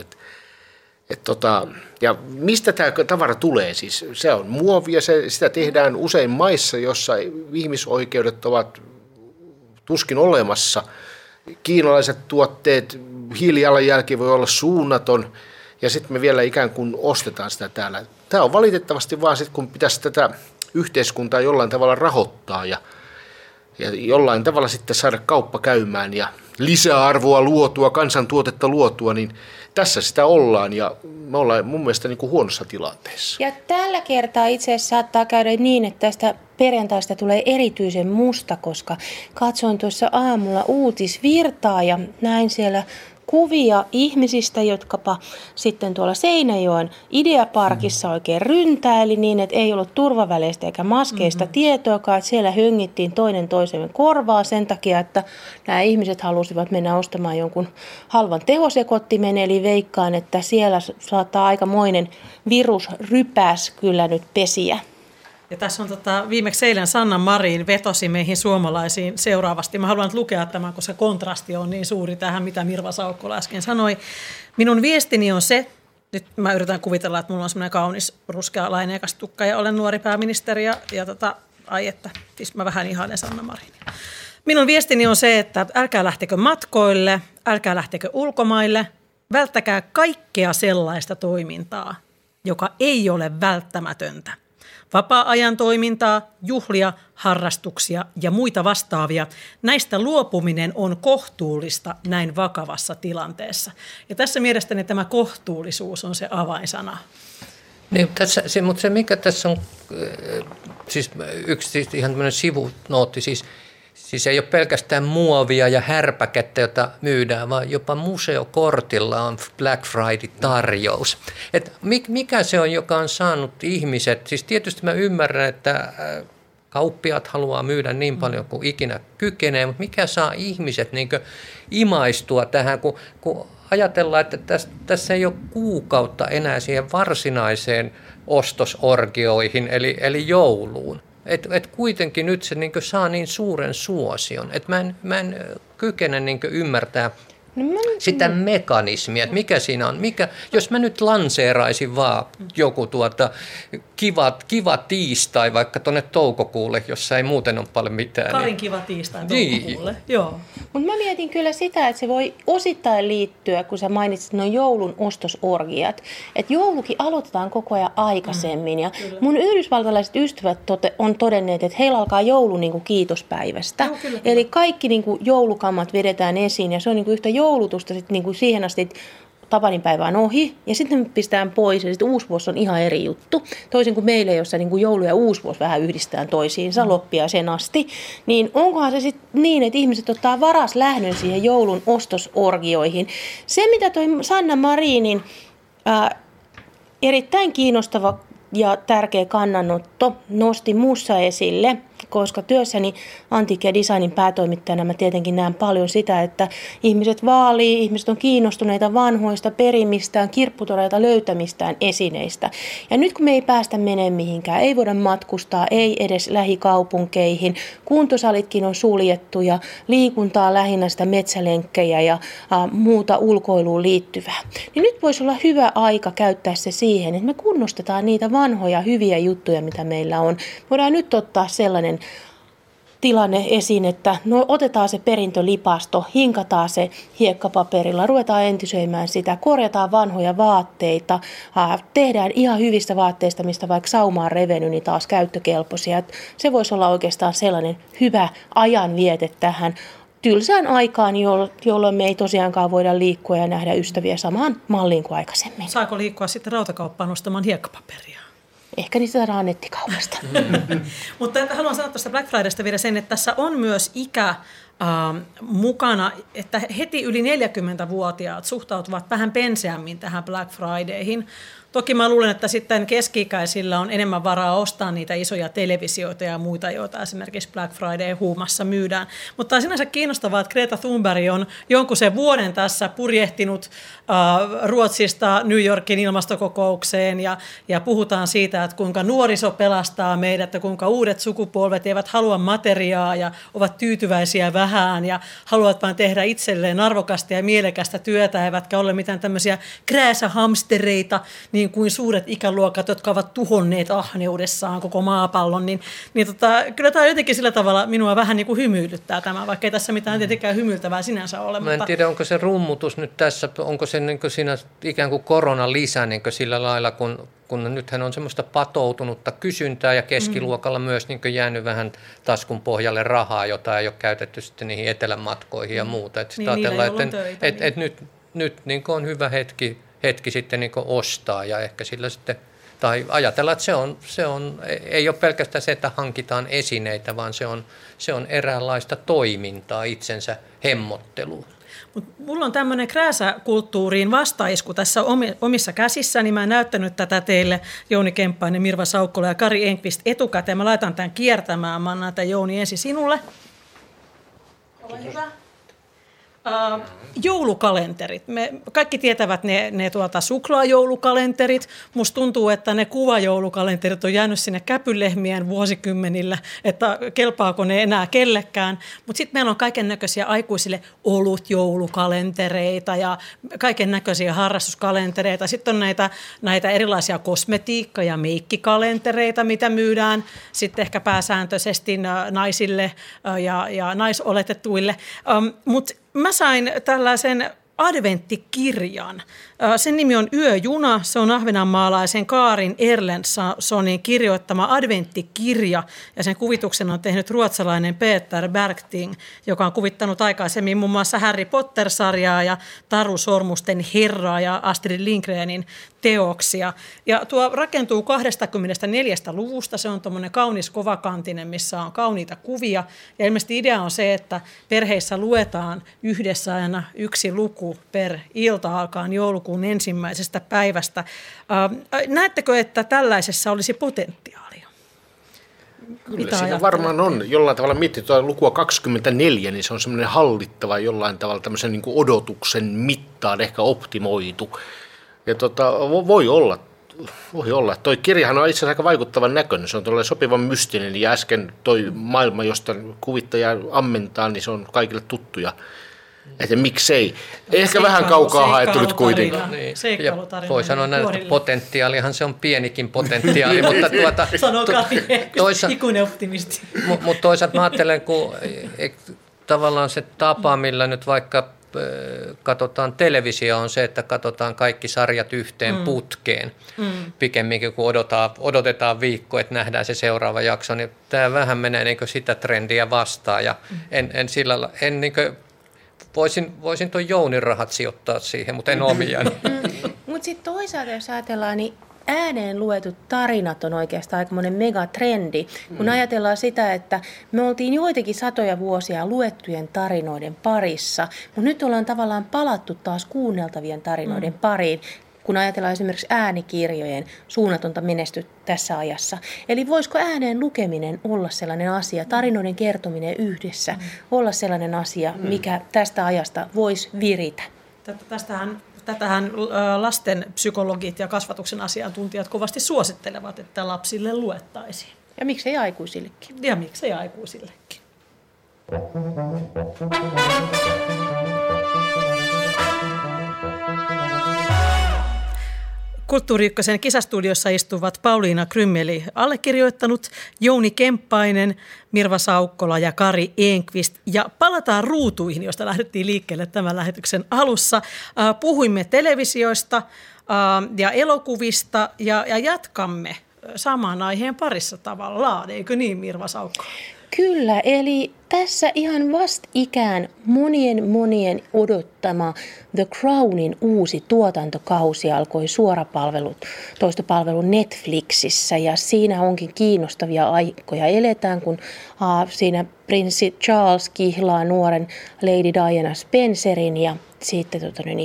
Ja mistä tämä tavara tulee? Siis se on muovia, sitä tehdään usein maissa, jossa ihmisoikeudet ovat tuskin olemassa. Kiinalaiset tuotteet, hiilijalanjälki voi olla suunnaton ja sitten me vielä ikään kuin ostetaan sitä täällä. Tämä on valitettavasti vaan sitten, kun pitäisi tätä yhteiskuntaa jollain tavalla rahoittaa ja jollain tavalla sitten saada kauppa käymään ja lisäarvoa luotua, kansantuotetta luotua, niin tässä sitä ollaan ja me ollaan mun mielestä niin kuin huonossa tilanteessa. Ja tällä kertaa itse asiassa saattaa käydä niin, että tästä perjantaista tulee erityisen musta, koska katsoin tuossa aamulla uutisvirtaa ja näin siellä kuvia ihmisistä, jotkapa sitten tuolla Seinäjoen Ideaparkissa oikein ryntäili niin, että ei ollut turvaväleistä eikä maskeista tietoakaan, että siellä höngittiin toinen toisemme korvaa sen takia, että nämä ihmiset halusivat mennä ostamaan jonkun halvan tehosekottimen, eli veikkaan, että siellä saattaa aikamoinen virusrypäs kyllä nyt pesiä. Ja tässä on viimeksi eilen Sanna Marin vetosi meihin suomalaisiin seuraavasti. Mä haluan nyt lukea tämän, koska kontrasti on niin suuri tähän, mitä Mirva Saukkola äsken sanoi. Minun viestini on se, nyt mä yritän kuvitella, että mulla on semmoinen kaunis ruskea laineikas tukka ja olen nuori pääministeri siis mä vähän ihailen Sanna Marinia. Minun viestini on se, että älkää lähtekö matkoille, älkää lähtekö ulkomaille, välttäkää kaikkea sellaista toimintaa, joka ei ole välttämätöntä. Vapaa-ajan toimintaa, juhlia, harrastuksia ja muita vastaavia. Näistä luopuminen on kohtuullista näin vakavassa tilanteessa. Ja tässä mielestäni tämä kohtuullisuus on se avainsana. Niin, mutta se mikä tässä on, siis yksi ihan tämmöinen sivunootti, siis ei ole pelkästään muovia ja härpäkettä, jota myydään, vaan jopa museokortilla on Black Friday-tarjous. Et mikä se on, joka on saanut ihmiset, siis tietysti mä ymmärrän, että kauppiaat haluaa myydä niin paljon kuin ikinä kykenee, mutta mikä saa ihmiset niin kuin imaistua tähän, kun ajatellaan, että tässä ei ole kuukautta enää siihen varsinaiseen ostosorgioihin, eli jouluun. Et kuitenkin nyt se niinku saa niin suuren suosion, että mä en kykene niinku ymmärtää sitä mekanismia, että mikä siinä on. Jos mä nyt lanseeraisin vaan joku kiva tiistai vaikka tuonne toukokuulle, jossa ei muuten ole paljon mitään. Karin kiva tiistai toukokuulle, joo. Mutta mä mietin kyllä sitä, että se voi osittain liittyä, kun sä mainitsit nuo joulun ostosorgiat. Että joulukin aloitetaan koko ajan aikaisemmin. Ja mun yhdysvaltalaiset ystävät on todenneet, että heillä alkaa joulu niinku kiitospäivästä. No, kyllä. Eli kaikki niinku joulukammat vedetään esiin ja se on niinku yhtä joulutusta sit niinku siihen asti, Tapaninpäivä on ohi ja sitten me pistetään pois ja sitten uusivuosi on ihan eri juttu. Toisin kuin meille, jossa niin kuin joulu ja uusivuosi vähän yhdistetään toisiinsa loppiaiseen asti, niin onkohan se sitten niin, että ihmiset ottaa varas lähdön siihen joulun ostosorgioihin. Se, mitä toi Sanna Marinin erittäin kiinnostava ja tärkeä kannanotto nosti muussa esille, koska työssäni antiikki- ja designin päätoimittajana mä tietenkin näen paljon sitä, että ihmiset vaalii, ihmiset on kiinnostuneita vanhoista perimistään, kirpputoreilta löytämistään esineistä. Ja nyt kun me ei päästä menemään mihinkään, ei voida matkustaa, ei edes lähikaupunkeihin, kuntosalitkin on suljettu ja liikuntaa lähinnä sitä metsälenkkejä ja muuta ulkoiluun liittyvää. Niin nyt voisi olla hyvä aika käyttää se siihen, että me kunnostetaan niitä vanhoja hyviä juttuja, mitä meillä on. Voidaan nyt ottaa sellainen tilanne esiin, että no otetaan se perintölipasto, hinkataan se hiekkapaperilla, ruvetaan entisöimään sitä, korjataan vanhoja vaatteita, tehdään ihan hyvistä vaatteista, mistä vaikka sauma on revennyt, niin taas käyttökelpoisia. Se voisi olla oikeastaan sellainen hyvä ajanviete tähän tylsään aikaan, jolloin me ei tosiaankaan voida liikkua ja nähdä ystäviä samaan malliin kuin aikaisemmin. Saako liikkua sitten rautakauppaan ostamaan hiekkapaperia? Ehkä niitä saadaan nettikaupasta. Mutta haluan sanoa tuosta Black Fridaysta vielä sen, että tässä on myös ikä mukana, että heti yli 40-vuotiaat suhtautuvat vähän penseämmin tähän Black Fridayhin. Toki mä luulen, että sitten keski-ikäisillä on enemmän varaa ostaa niitä isoja televisioita ja muita, joita esimerkiksi Black Friday-huumassa myydään. Mutta on sinänsä kiinnostavaa, että Greta Thunberg on jonkun sen vuoden tässä purjehtinut Ruotsista New Yorkin ilmastokokoukseen ja puhutaan siitä, että kuinka nuoriso pelastaa meidät ja kuinka uudet sukupolvet eivät halua materiaa ja ovat tyytyväisiä vähään ja haluavat vain tehdä itselleen arvokasta ja mielekästä työtä, eivätkä ole mitään tämmöisiä krääsähamstereita, niin kuin suuret ikäluokat, jotka ovat tuhonneet ahneudessaan koko maapallon, niin kyllä tämä jotenkin sillä tavalla minua vähän niin kuin hymyilyttää tämä, vaikka ei tässä mitään tietenkään hymyiltävää sinänsä ole. Mä en tiedä, onko se rummutus nyt tässä, onko se niin kuin siinä ikään kuin koronan lisä niin kuin sillä lailla, kun nythän on semmoista patoutunutta kysyntää ja keskiluokalla myös niin kuin jäänyt vähän taskun pohjalle rahaa, jota ei ole käytetty sitten niihin etelämatkoihin ja muuta. Että niin, ajatellaan, että nyt niin kuin on hyvä hetki sitten niin kuin ostaa ja ehkä sillä sitten, tai ajatella, että se on, ei ole pelkästään se, että hankitaan esineitä, vaan se on eräänlaista toimintaa, itsensä hemmottelua. Mulla on tämmöinen krääsäkulttuuriin vastaisku tässä omissa käsissäni. Mä en näyttänyt tätä teille, Jouni Kemppainen, Mirva Saukkola ja Kari Enqvist etukäteen. Mä laitan tämän kiertämään. Mä annan tämän, Jouni, ensin sinulle. Ole hyvä. Joulukalenterit. Me kaikki tietävät ne suklaajoulukalenterit. Musta tuntuu, että ne kuvajoulukalenterit on jäänyt sinne käpylehmien vuosikymmenillä, että kelpaako ne enää kellekään. Mutta sitten meillä on kaiken näköisiä aikuisille olutjoulukalentereita ja kaiken näköisiä harrastuskalentereita. Sitten on näitä erilaisia kosmetiikka- ja meikkikalentereita, mitä myydään sitten ehkä pääsääntöisesti naisille ja naisoletetuille. Mutta mä sain tällaisen adventtikirjan. Sen nimi on Yöjuna. Se on ahvenanmaalaisen Karin Erlendssonin kirjoittama adventtikirja. Ja sen kuvituksen on tehnyt ruotsalainen Peter Bergting, joka on kuvittanut aikaisemmin muun muassa Harry Potter-sarjaa ja Taru Sormusten herraa ja Astrid Lindgrenin teoksia. Ja tuo rakentuu 24 luvusta. Se on tuommoinen kaunis kovakantinen, missä on kauniita kuvia. Ja ilmeisesti idea on se, että perheissä luetaan yhdessä aina yksi luku per ilta alkaen joulukuun ensimmäisestä päivästä. Näettekö, että tällaisessa olisi potentiaalia? Kyllä siinä varmaan on. Jollain tavalla miettii lukua 24, niin se on semmoinen hallittava jollain tavalla tämmöisen niin kuin odotuksen mittaan ehkä optimoitu. Ja voi olla. Toi kirjahan on itse asiassa aika vaikuttavan näköinen. Se on todella sopivan mystinen ja äsken toi maailma, josta kuvittaja ammentaa, niin se on kaikille tuttuja. Että miksei. Ehkä vähän kaukaa haettu nyt kuitenkin. Voi sanoa näin, että potentiaalihan se on pienikin potentiaali. Mutta sanoo Kati, ikuinen optimisti. Mutta toisaalta mä ajattelen, kun tavallaan se tapa, millä nyt vaikka katsotaan televisio on se, että katsotaan kaikki sarjat yhteen putkeen. Pikemminkin kuin odotetaan viikko, että nähdään se seuraava jakso, niin tämä vähän menee niin sitä trendiä vastaan. Ja en voisin tuon Jounin rahat sijoittaa siihen, mutta en omiani. Mutta sitten toisaalta, jos ajatellaan, niin ääneen luetut tarinat on oikeastaan aikamoinen megatrendi. Kun ajatellaan sitä, että me oltiin joitakin satoja vuosia luettujen tarinoiden parissa, mutta nyt ollaan tavallaan palattu taas kuunneltavien tarinoiden pariin, kun ajatellaan esimerkiksi äänikirjojen suunnatonta menestystä tässä ajassa. Eli voisiko ääneen lukeminen olla sellainen asia, tarinoiden kertominen yhdessä, olla sellainen asia, mikä tästä ajasta voisi viritä? Tätähän lasten psykologit ja kasvatuksen asiantuntijat kovasti suosittelevat, että lapsille luettaisiin. Ja miksei aikuisillekin? Ja miksei aikuisillekin. Kulttuuri Ykkösen kisastudiossa istuvat Pauliina Krymmeli, allekirjoittanut, Jouni Kemppainen, Mirva Saukkola ja Kari Enqvist. Ja palataan ruutuihin, joista lähdettiin liikkeelle tämän lähetyksen alussa. Puhuimme televisiosta ja elokuvista ja jatkamme saman aiheen parissa tavallaan. Eikö niin, Mirva Saukkola? Kyllä, eli tässä ihan vastikään monien odottama The Crownin uusi tuotantokausi alkoi toistopalvelu Netflixissä ja siinä onkin kiinnostavia aikoja. Eletään, kun siinä prinssi Charles kihlaa nuoren Lady Diana Spencerin ja sitten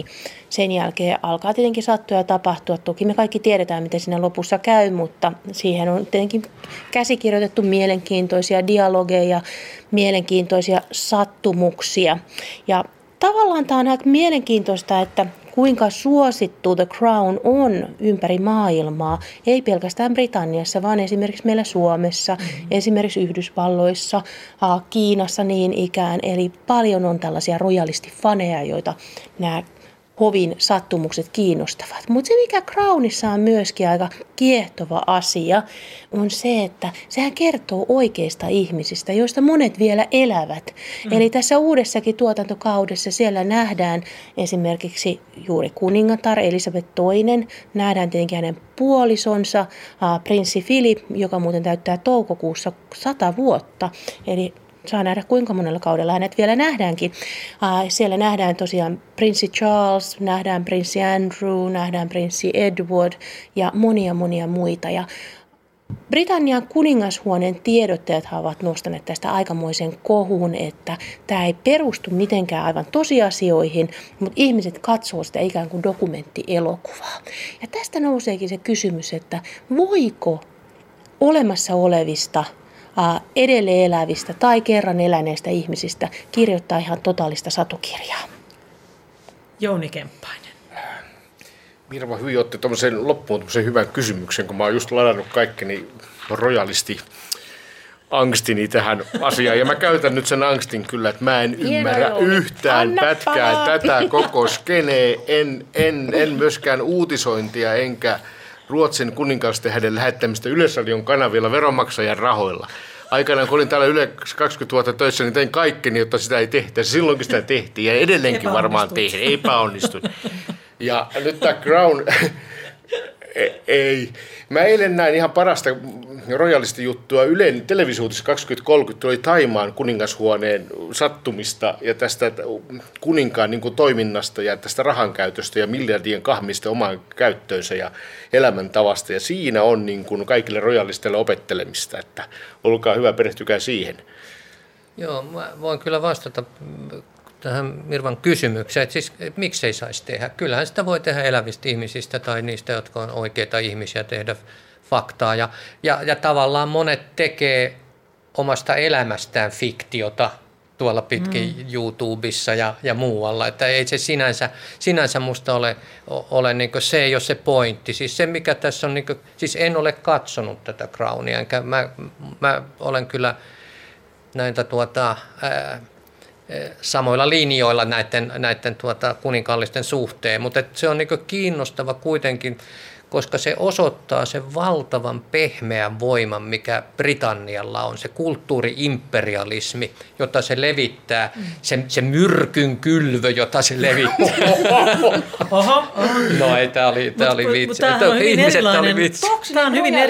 sen jälkeen alkaa tietenkin sattua ja tapahtua. Toki me kaikki tiedetään, miten siinä lopussa käy, mutta siihen on tietenkin käsikirjoitettu mielenkiintoisia dialogeja, mielenkiintoisia sattumuksia. Ja tavallaan tämä on aika mielenkiintoista, että kuinka suosittu The Crown on ympäri maailmaa, ei pelkästään Britanniassa, vaan esimerkiksi meillä Suomessa, esimerkiksi Yhdysvalloissa, Kiinassa niin ikään. Eli paljon on tällaisia royalistifaneja, joita nämä hovin sattumukset kiinnostavat. Mutta se, mikä Crownissa on myöskin aika kiehtova asia, on se, että sehän kertoo oikeista ihmisistä, joista monet vielä elävät. Eli tässä uudessakin tuotantokaudessa siellä nähdään esimerkiksi juuri kuningatar Elisabeth II, nähdään tietenkin hänen puolisonsa, prinssi Philip, joka muuten täyttää toukokuussa 100 vuotta, eli saa nähdä, kuinka monella kaudella hänet vielä nähdäänkin. Siellä nähdään tosiaan prinssi Charles, nähdään prinssi Andrew, nähdään prinssi Edward ja monia muita. Ja Britannian kuningashuoneen tiedottajat ovat nostaneet tästä aikamoisen kohun, että tämä ei perustu mitenkään aivan tosiasioihin, mutta ihmiset katsoo sitä ikään kuin dokumenttielokuvaa. Ja tästä nouseekin se kysymys, että voiko olemassa olevista edelleen elävistä tai kerran eläneistä ihmisistä kirjoittaa ihan totaalista satukirjaa? Jouni Kemppainen. Mirva, hyvin otti tuommoisen loppuun hyvän kysymyksen, kun mä oon just ladannut kaikkeni rojalisti angstini tähän asiaan. Ja mä käytän nyt sen angstin kyllä, että mä en ymmärrä yhtään pätkää tätä koko skenee. En myöskään uutisointia enkä Ruotsin kuninkaallisten hänen lähettämistä Yleisradion kanavilla veronmaksajan rahoilla. Aikanaan, kun olin täällä Yle 20 vuotta töissä, niin tein kaikkeni, jotta sitä ei tehtäisi. Silloinkin sitä tehtiin ja edelleenkin varmaan tehdään. Epäonnistui. Ja nyt tämä Crown, ei. Mä eilen näin ihan parasta royalisti juttua Ylen televisiuutissa 2030 tuli Thaimaan kuningashuoneen sattumista ja tästä kuninkaan niin kuin toiminnasta ja tästä rahankäytöstä ja miljardien kahmista omaan käyttöönsä ja elämäntavasta. Ja siinä on niin kuin kaikille royalisteille opettelemista, että olkaa hyvä, perehtykää siihen. Joo, mä voin kyllä vastata tähän Mirvan kysymykseen, että siis miksei saisi tehdä. Kyllähän sitä voi tehdä elävistä ihmisistä tai niistä, jotka on oikeita ihmisiä, tehdä faktaa. Ja tavallaan monet tekee omasta elämästään fiktiota tuolla pitkin YouTubessa ja muualla. Että ei se sinänsä musta ole niin kuin se ei ole se pointti. Siis se mikä tässä on, niin kuin, siis en ole katsonut tätä Crownia, enkä mä olen kyllä näitä samoilla linjoilla näiden kuninkaallisten suhteen, mutta se on niin kiinnostava kuitenkin koska se osoittaa sen valtavan pehmeän voiman, mikä Britannialla on, se kulttuuri-imperialismi, jota se levittää, se myrkyn kylvö, jota se levittää. No ei, tämä oli vitsi. Tämä on hyvin erilainen. Tämä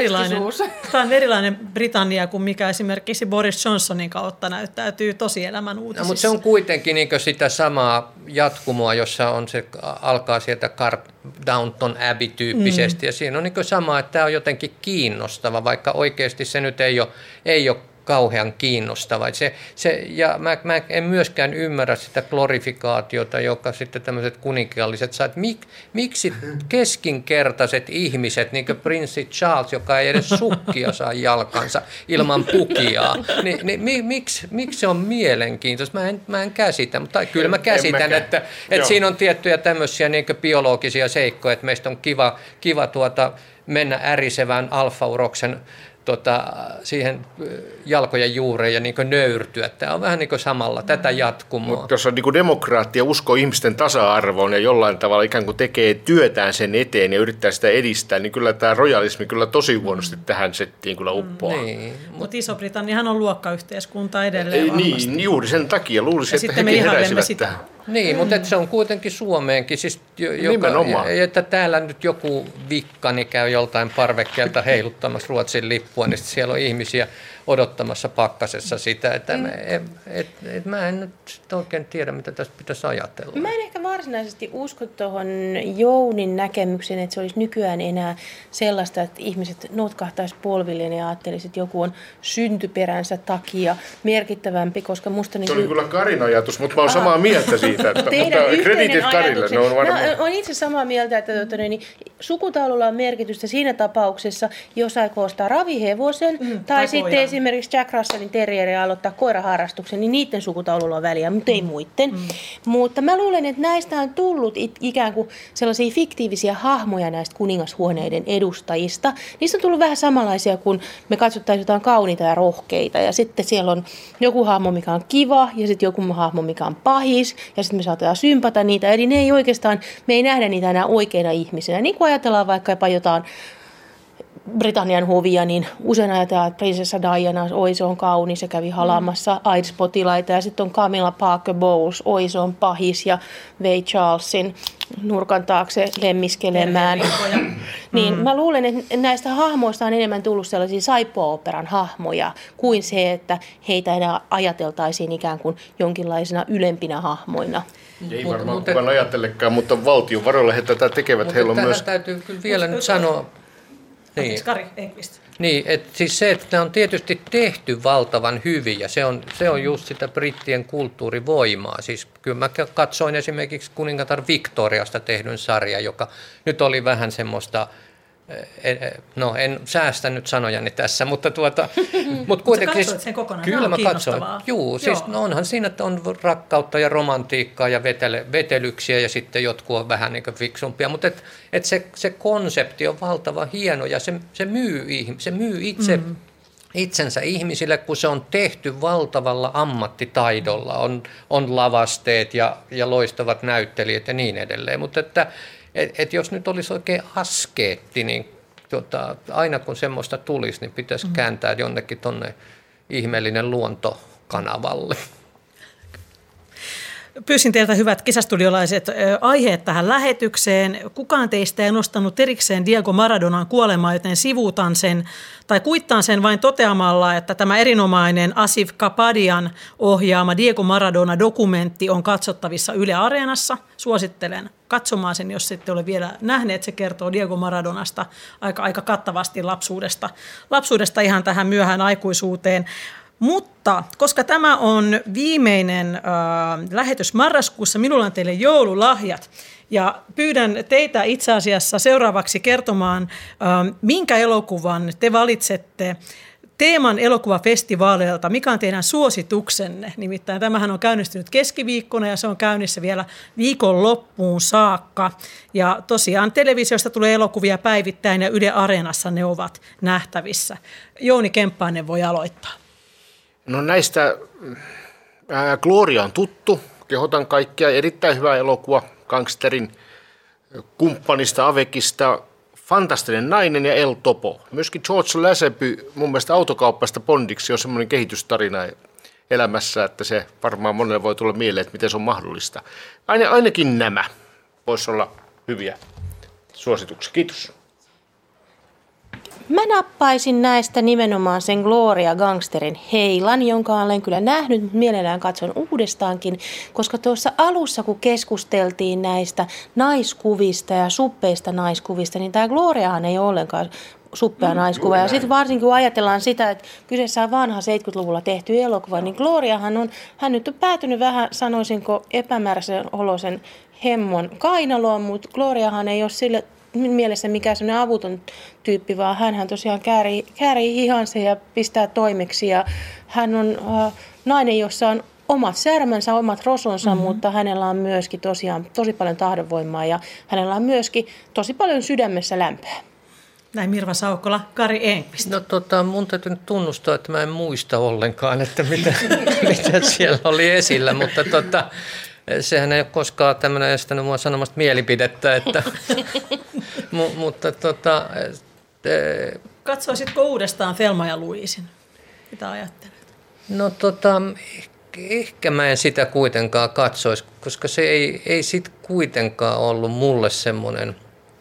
on erilainen Britannia kuin mikä esimerkiksi Boris Johnsonin kautta näyttäytyy tosielämän uutisissa. No, mutta se on kuitenkin niin sitä samaa jatkumoa, jossa on se alkaa sieltä Downton Abbey-tyyppisesti ja siinä on niin sama, että tämä on jotenkin kiinnostava, vaikka oikeasti se nyt ei ole kauhean kiinnostava. Ja mä en myöskään ymmärrä sitä glorifikaatiota, joka sitten tämmöiset kuninkaalliset saa, että miksi keskinkertaiset ihmiset, niin kuin prinssi Charles, joka ei edes sukkia saa jalkansa ilman pukiaa, niin miksi se on mielenkiintoista? Mä en käsitä, mutta kyllä mä käsitän, että siinä on tiettyjä tämmöisiä niin kuin biologisia seikkoja, että meistä on kiva mennä ärisevään alfauroksen siihen jalkojen juureen ja niin nöyrtyä. Tämä on vähän niin kuin samalla tätä jatkumoa. Mutta jos on niin demokraattia, usko ihmisten tasa-arvoon ja jollain tavalla ikään kuin tekee työtään sen eteen ja yrittää sitä edistää, niin kyllä tämä rojalismi kyllä tosi huonosti tähän settiin kyllä uppoaa. Niin. Mutta Iso-Britanniahan on luokkayhteiskunta edelleen varmasti. Niin, juuri sen takia luulisin, että hekin heräisivät tähän. Niin, mutta se on kuitenkin Suomeenkin, siis että täällä nyt joku vikkani käy joltain parvekkeelta heiluttamassa Ruotsin lippua, niin siellä on ihmisiä odottamassa pakkasessa sitä, että mä en nyt oikein tiedä, mitä tästä pitäisi ajatella. Mä en ehkä varsinaisesti usko tuohon Jounin näkemykseen, että se olisi nykyään enää sellaista, että ihmiset notkahtaisi polvilleen ja ajattelisivat, että joku on syntyperänsä takia merkittävämpi, koska musta... Se oli kyllä Karin ajatus, mutta mä oon samaa mieltä siitä, että mutta krediitit Karille, ne on varmaan... Mä oon itse samaa mieltä, että sukutaululla on merkitystä siinä tapauksessa, jos aikoo ostaa ravihevosen tai sitten esimerkiksi Jack Russellin terrieriä aloittaa koiraharrastuksen, niin niiden sukutaululla on väliä, mutta ei muiden. Mutta mä luulen, että näistä on tullut ikään kuin sellaisia fiktiivisiä hahmoja näistä kuningashuoneiden edustajista. Niistä on tullut vähän samanlaisia, kun me katsottaisiin jotain kauniita ja rohkeita. Ja sitten siellä on joku hahmo, mikä on kiva, ja sitten joku hahmo, mikä on pahis, ja sitten me saatetaan sympata niitä. Eli ne ei oikeastaan, me ei nähdä niitä enää oikeina ihmisinä. Niin kuin ajatellaan vaikkapa jotain Britannian hovia, niin usein ajatellaan, että prinsessa Diana, oi se on kaunis, se kävi halaamassa AIDS-potilaita, ja sitten on Camilla Parker Bowles, oi se on pahis, ja vei Charlesin nurkan taakse lemmiskelemään. Niin mä luulen, että näistä hahmoista on enemmän tullut sellaisia saippua-operan hahmoja kuin se, että heitä enää ajateltaisiin ikään kuin jonkinlaisina ylempinä hahmoina. Ei varmaan kukaan ajatellekaan, mutta valtion varoilla he tätä tekevät. Heillä on myös... täytyy kyllä vielä nyt sanoa... Niin, että siis se, että tämä on tietysti tehty valtavan hyvin ja se on just sitä brittien kulttuurivoimaa. Siis kyllä mä katsoin esimerkiksi kuningatar Victoriasta tehdyn sarja, joka nyt oli vähän semmoista, no en säästä nyt sanojani tässä, mutta mutta kuitenkin... Sä katsoit sen kokonaan, kyllä mä katsoin. Joo. Siis no onhan siinä, että on rakkautta ja romantiikkaa ja vetelyksiä ja sitten jotkut on vähän niin kuin fiksumpia, mutta se konsepti on valtavan hieno ja se myy itsensä ihmisille, kun se on tehty valtavalla ammattitaidolla, on lavasteet ja loistavat näyttelijät ja niin edelleen, mutta että jos nyt olisi oikein askeetti, niin aina kun semmoista tulisi, niin pitäisi kääntää jonnekin tuonne ihmeellinen luontokanavalle. Pyysin teiltä, hyvät kesästudiolaiset, aiheet tähän lähetykseen. Kukaan teistä ei nostanut erikseen Diego Maradonan kuolemaa, joten sivuutan sen tai kuittaan sen vain toteamalla, että tämä erinomainen Asif Kapadian ohjaama Diego Maradona-dokumentti on katsottavissa Yle Areenassa. Suosittelen katsomaan sen, jos ette ole vielä nähneet. Se kertoo Diego Maradonasta aika kattavasti lapsuudesta ihan tähän myöhään aikuisuuteen. Mutta koska tämä on viimeinen lähetys marraskuussa, minulla on teille joululahjat. Ja pyydän teitä itse asiassa seuraavaksi kertomaan, minkä elokuvan te valitsette teeman elokuvafestivaaleilta. Mikä on teidän suosituksenne? Nimittäin tämähän on käynnistynyt keskiviikkona ja se on käynnissä vielä viikon loppuun saakka. Ja tosiaan televisiosta tulee elokuvia päivittäin ja Yle Areenassa ne ovat nähtävissä. Jouni Kemppainen voi aloittaa. No näistä Gloria on tuttu, kehotan kaikkia, erittäin hyvä elokuva gangsterin kumppanista, Avekista. Fantastinen nainen ja El Topo. Myöskin George Lazenby mun mielestä Autokaupasta Bondiksi on semmoinen kehitystarina elämässä, että se varmaan monelle voi tulla mieleen, että miten se on mahdollista. Ainakin nämä voisi olla hyviä suosituksia. Kiitos. Mä nappaisin näistä nimenomaan sen Gloria Gangsterin Heilan, jonka olen kyllä nähnyt, mutta mielellään katson uudestaankin, koska tuossa alussa, kun keskusteltiin näistä naiskuvista ja suppeista naiskuvista, niin tämä Gloriahan ei ole ollenkaan suppea naiskuva. Ja sitten varsinkin kun ajatellaan sitä, että kyseessä on vanha 70-luvulla tehty elokuva, niin Gloriahan hän nyt on päätynyt vähän, sanoisinko, epämääräisen oloisen hemmon kainaloon, mutta Gloriahan ei ole sille mielessä mikään sellainen avuton tyyppi, vaan hän tosiaan käärii hihansa ja pistää toimeksi. Ja hän on nainen, jossa on omat särmänsä, omat rosonsa, mutta hänellä on myöskin tosiaan tosi paljon tahdonvoimaa ja hänellä on myöskin tosi paljon sydämessä lämpöä. Näin Mirva Saukkola, Kari Enqvist. No mun täytyy nyt tunnustaa, että mä en muista ollenkaan, että mitä siellä oli esillä, mutta sehän ei ole koskaan tämmöinen estänyt mua sanomasta mielipidettä, että, mutta Katsoisitko uudestaan Thelma ja Louisin? Mitä ajattelet? No ehkä mä en sitä kuitenkaan katsoisi, koska se ei sit kuitenkaan ollut mulle semmoinen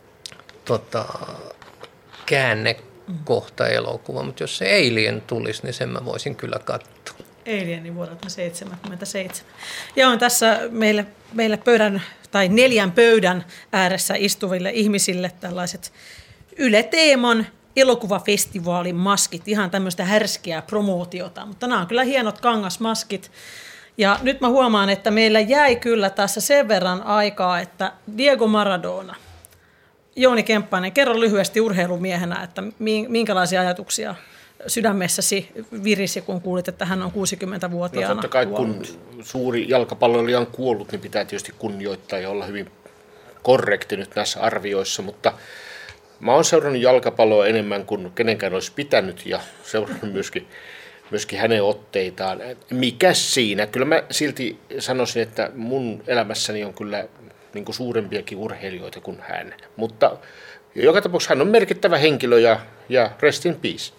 käännekohta elokuva, mutta jos se Alien tulisi, niin sen mä voisin kyllä katsoa. Alienin vuodelta 1977. Ja on tässä meille pöydän tai 4 pöydän ääressä istuville ihmisille tällaiset Yle Teeman elokuvafestivaalin maskit, ihan tämmöistä härskiä promootiota, mutta nämä on kyllä hienot kangasmaskit. Ja nyt mä huomaan, että meillä jäi kyllä tässä sen verran aikaa, että Diego Maradona, Jouni Kemppainen, kerro lyhyesti urheilumiehenä, että minkälaisia ajatuksia sydämessäsi virisi, kun kuulit, että hän on 60-vuotiaana totta kai, kun suuri jalkapalloilija on kuollut, niin pitää tietysti kunnioittaa ja olla hyvin korrekti nyt näissä arvioissa, mutta mä oon seurannut jalkapalloa enemmän kuin kenenkään olisi pitänyt ja seurannut myöskin hänen otteitaan. Mikäs siinä? Kyllä mä silti sanoisin, että mun elämässäni on kyllä niin kuin suurempiakin urheilijoita kuin hän, mutta joka tapauksessa hän on merkittävä henkilö ja rest in peace.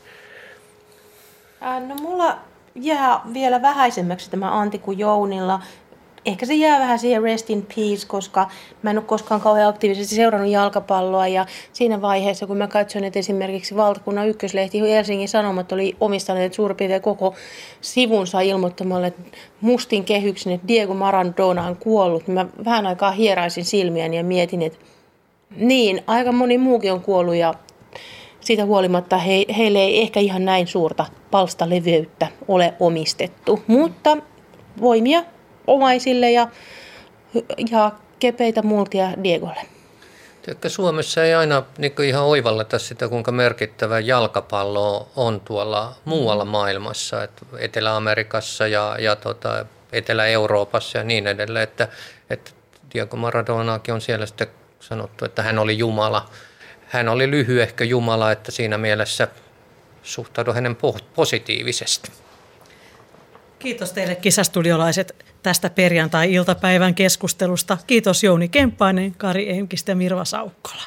No mulla jää vielä vähäisemmäksi tämä Antti kuin Jounilla. Ehkä se jää vähän siihen rest in peace, koska mä en ole koskaan kauhean aktiivisesti seurannut jalkapalloa. Ja siinä vaiheessa, kun mä katsoin, että esimerkiksi valtakunnan ykköslehti Helsingin Sanomat oli omistaneet suurin piirtein koko sivunsa ilmoittamalle mustin kehyksen, että Diego Maradona on kuollut, niin mä vähän aikaa hieraisin silmiäni ja mietin, että niin, aika moni muukin on kuollut ja siitä huolimatta heille ei ehkä ihan näin suurta palstaleveyttä ole omistettu, mutta voimia omaisille ja kepeitä multia Diegolle. Suomessa ei aina niin ihan oivalleta sitä, kuinka merkittävä jalkapallo on tuolla muualla maailmassa, että Etelä-Amerikassa ja Etelä-Euroopassa ja niin edelleen, että Diego Maradonaakin on siellä sitten sanottu, että hän oli Jumala. Hän oli lyhyehkö Jumala, että siinä mielessä suhtaudun hänen positiivisesti. Kiitos teille kisastudiolaiset tästä perjantai-iltapäivän keskustelusta. Kiitos Jouni Kemppainen, Kari Enqvist ja Mirva Saukkola.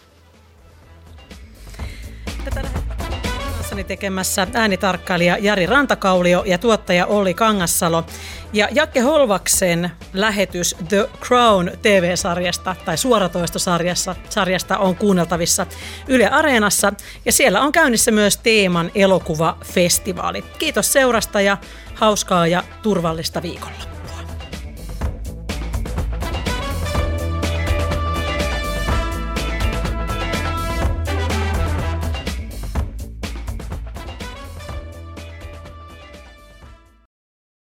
Tätä kanssani tekemässä äänitarkkailija Jari Rantakaulio ja tuottaja Olli Kangassalo. Ja Jakke Holvaksen lähetys The Crown TV-sarjasta tai suoratoistosarjasta on kuunneltavissa Yle Areenassa. Ja siellä on käynnissä myös Teeman elokuvafestivaali. Kiitos seurasta ja hauskaa ja turvallista viikonloppua.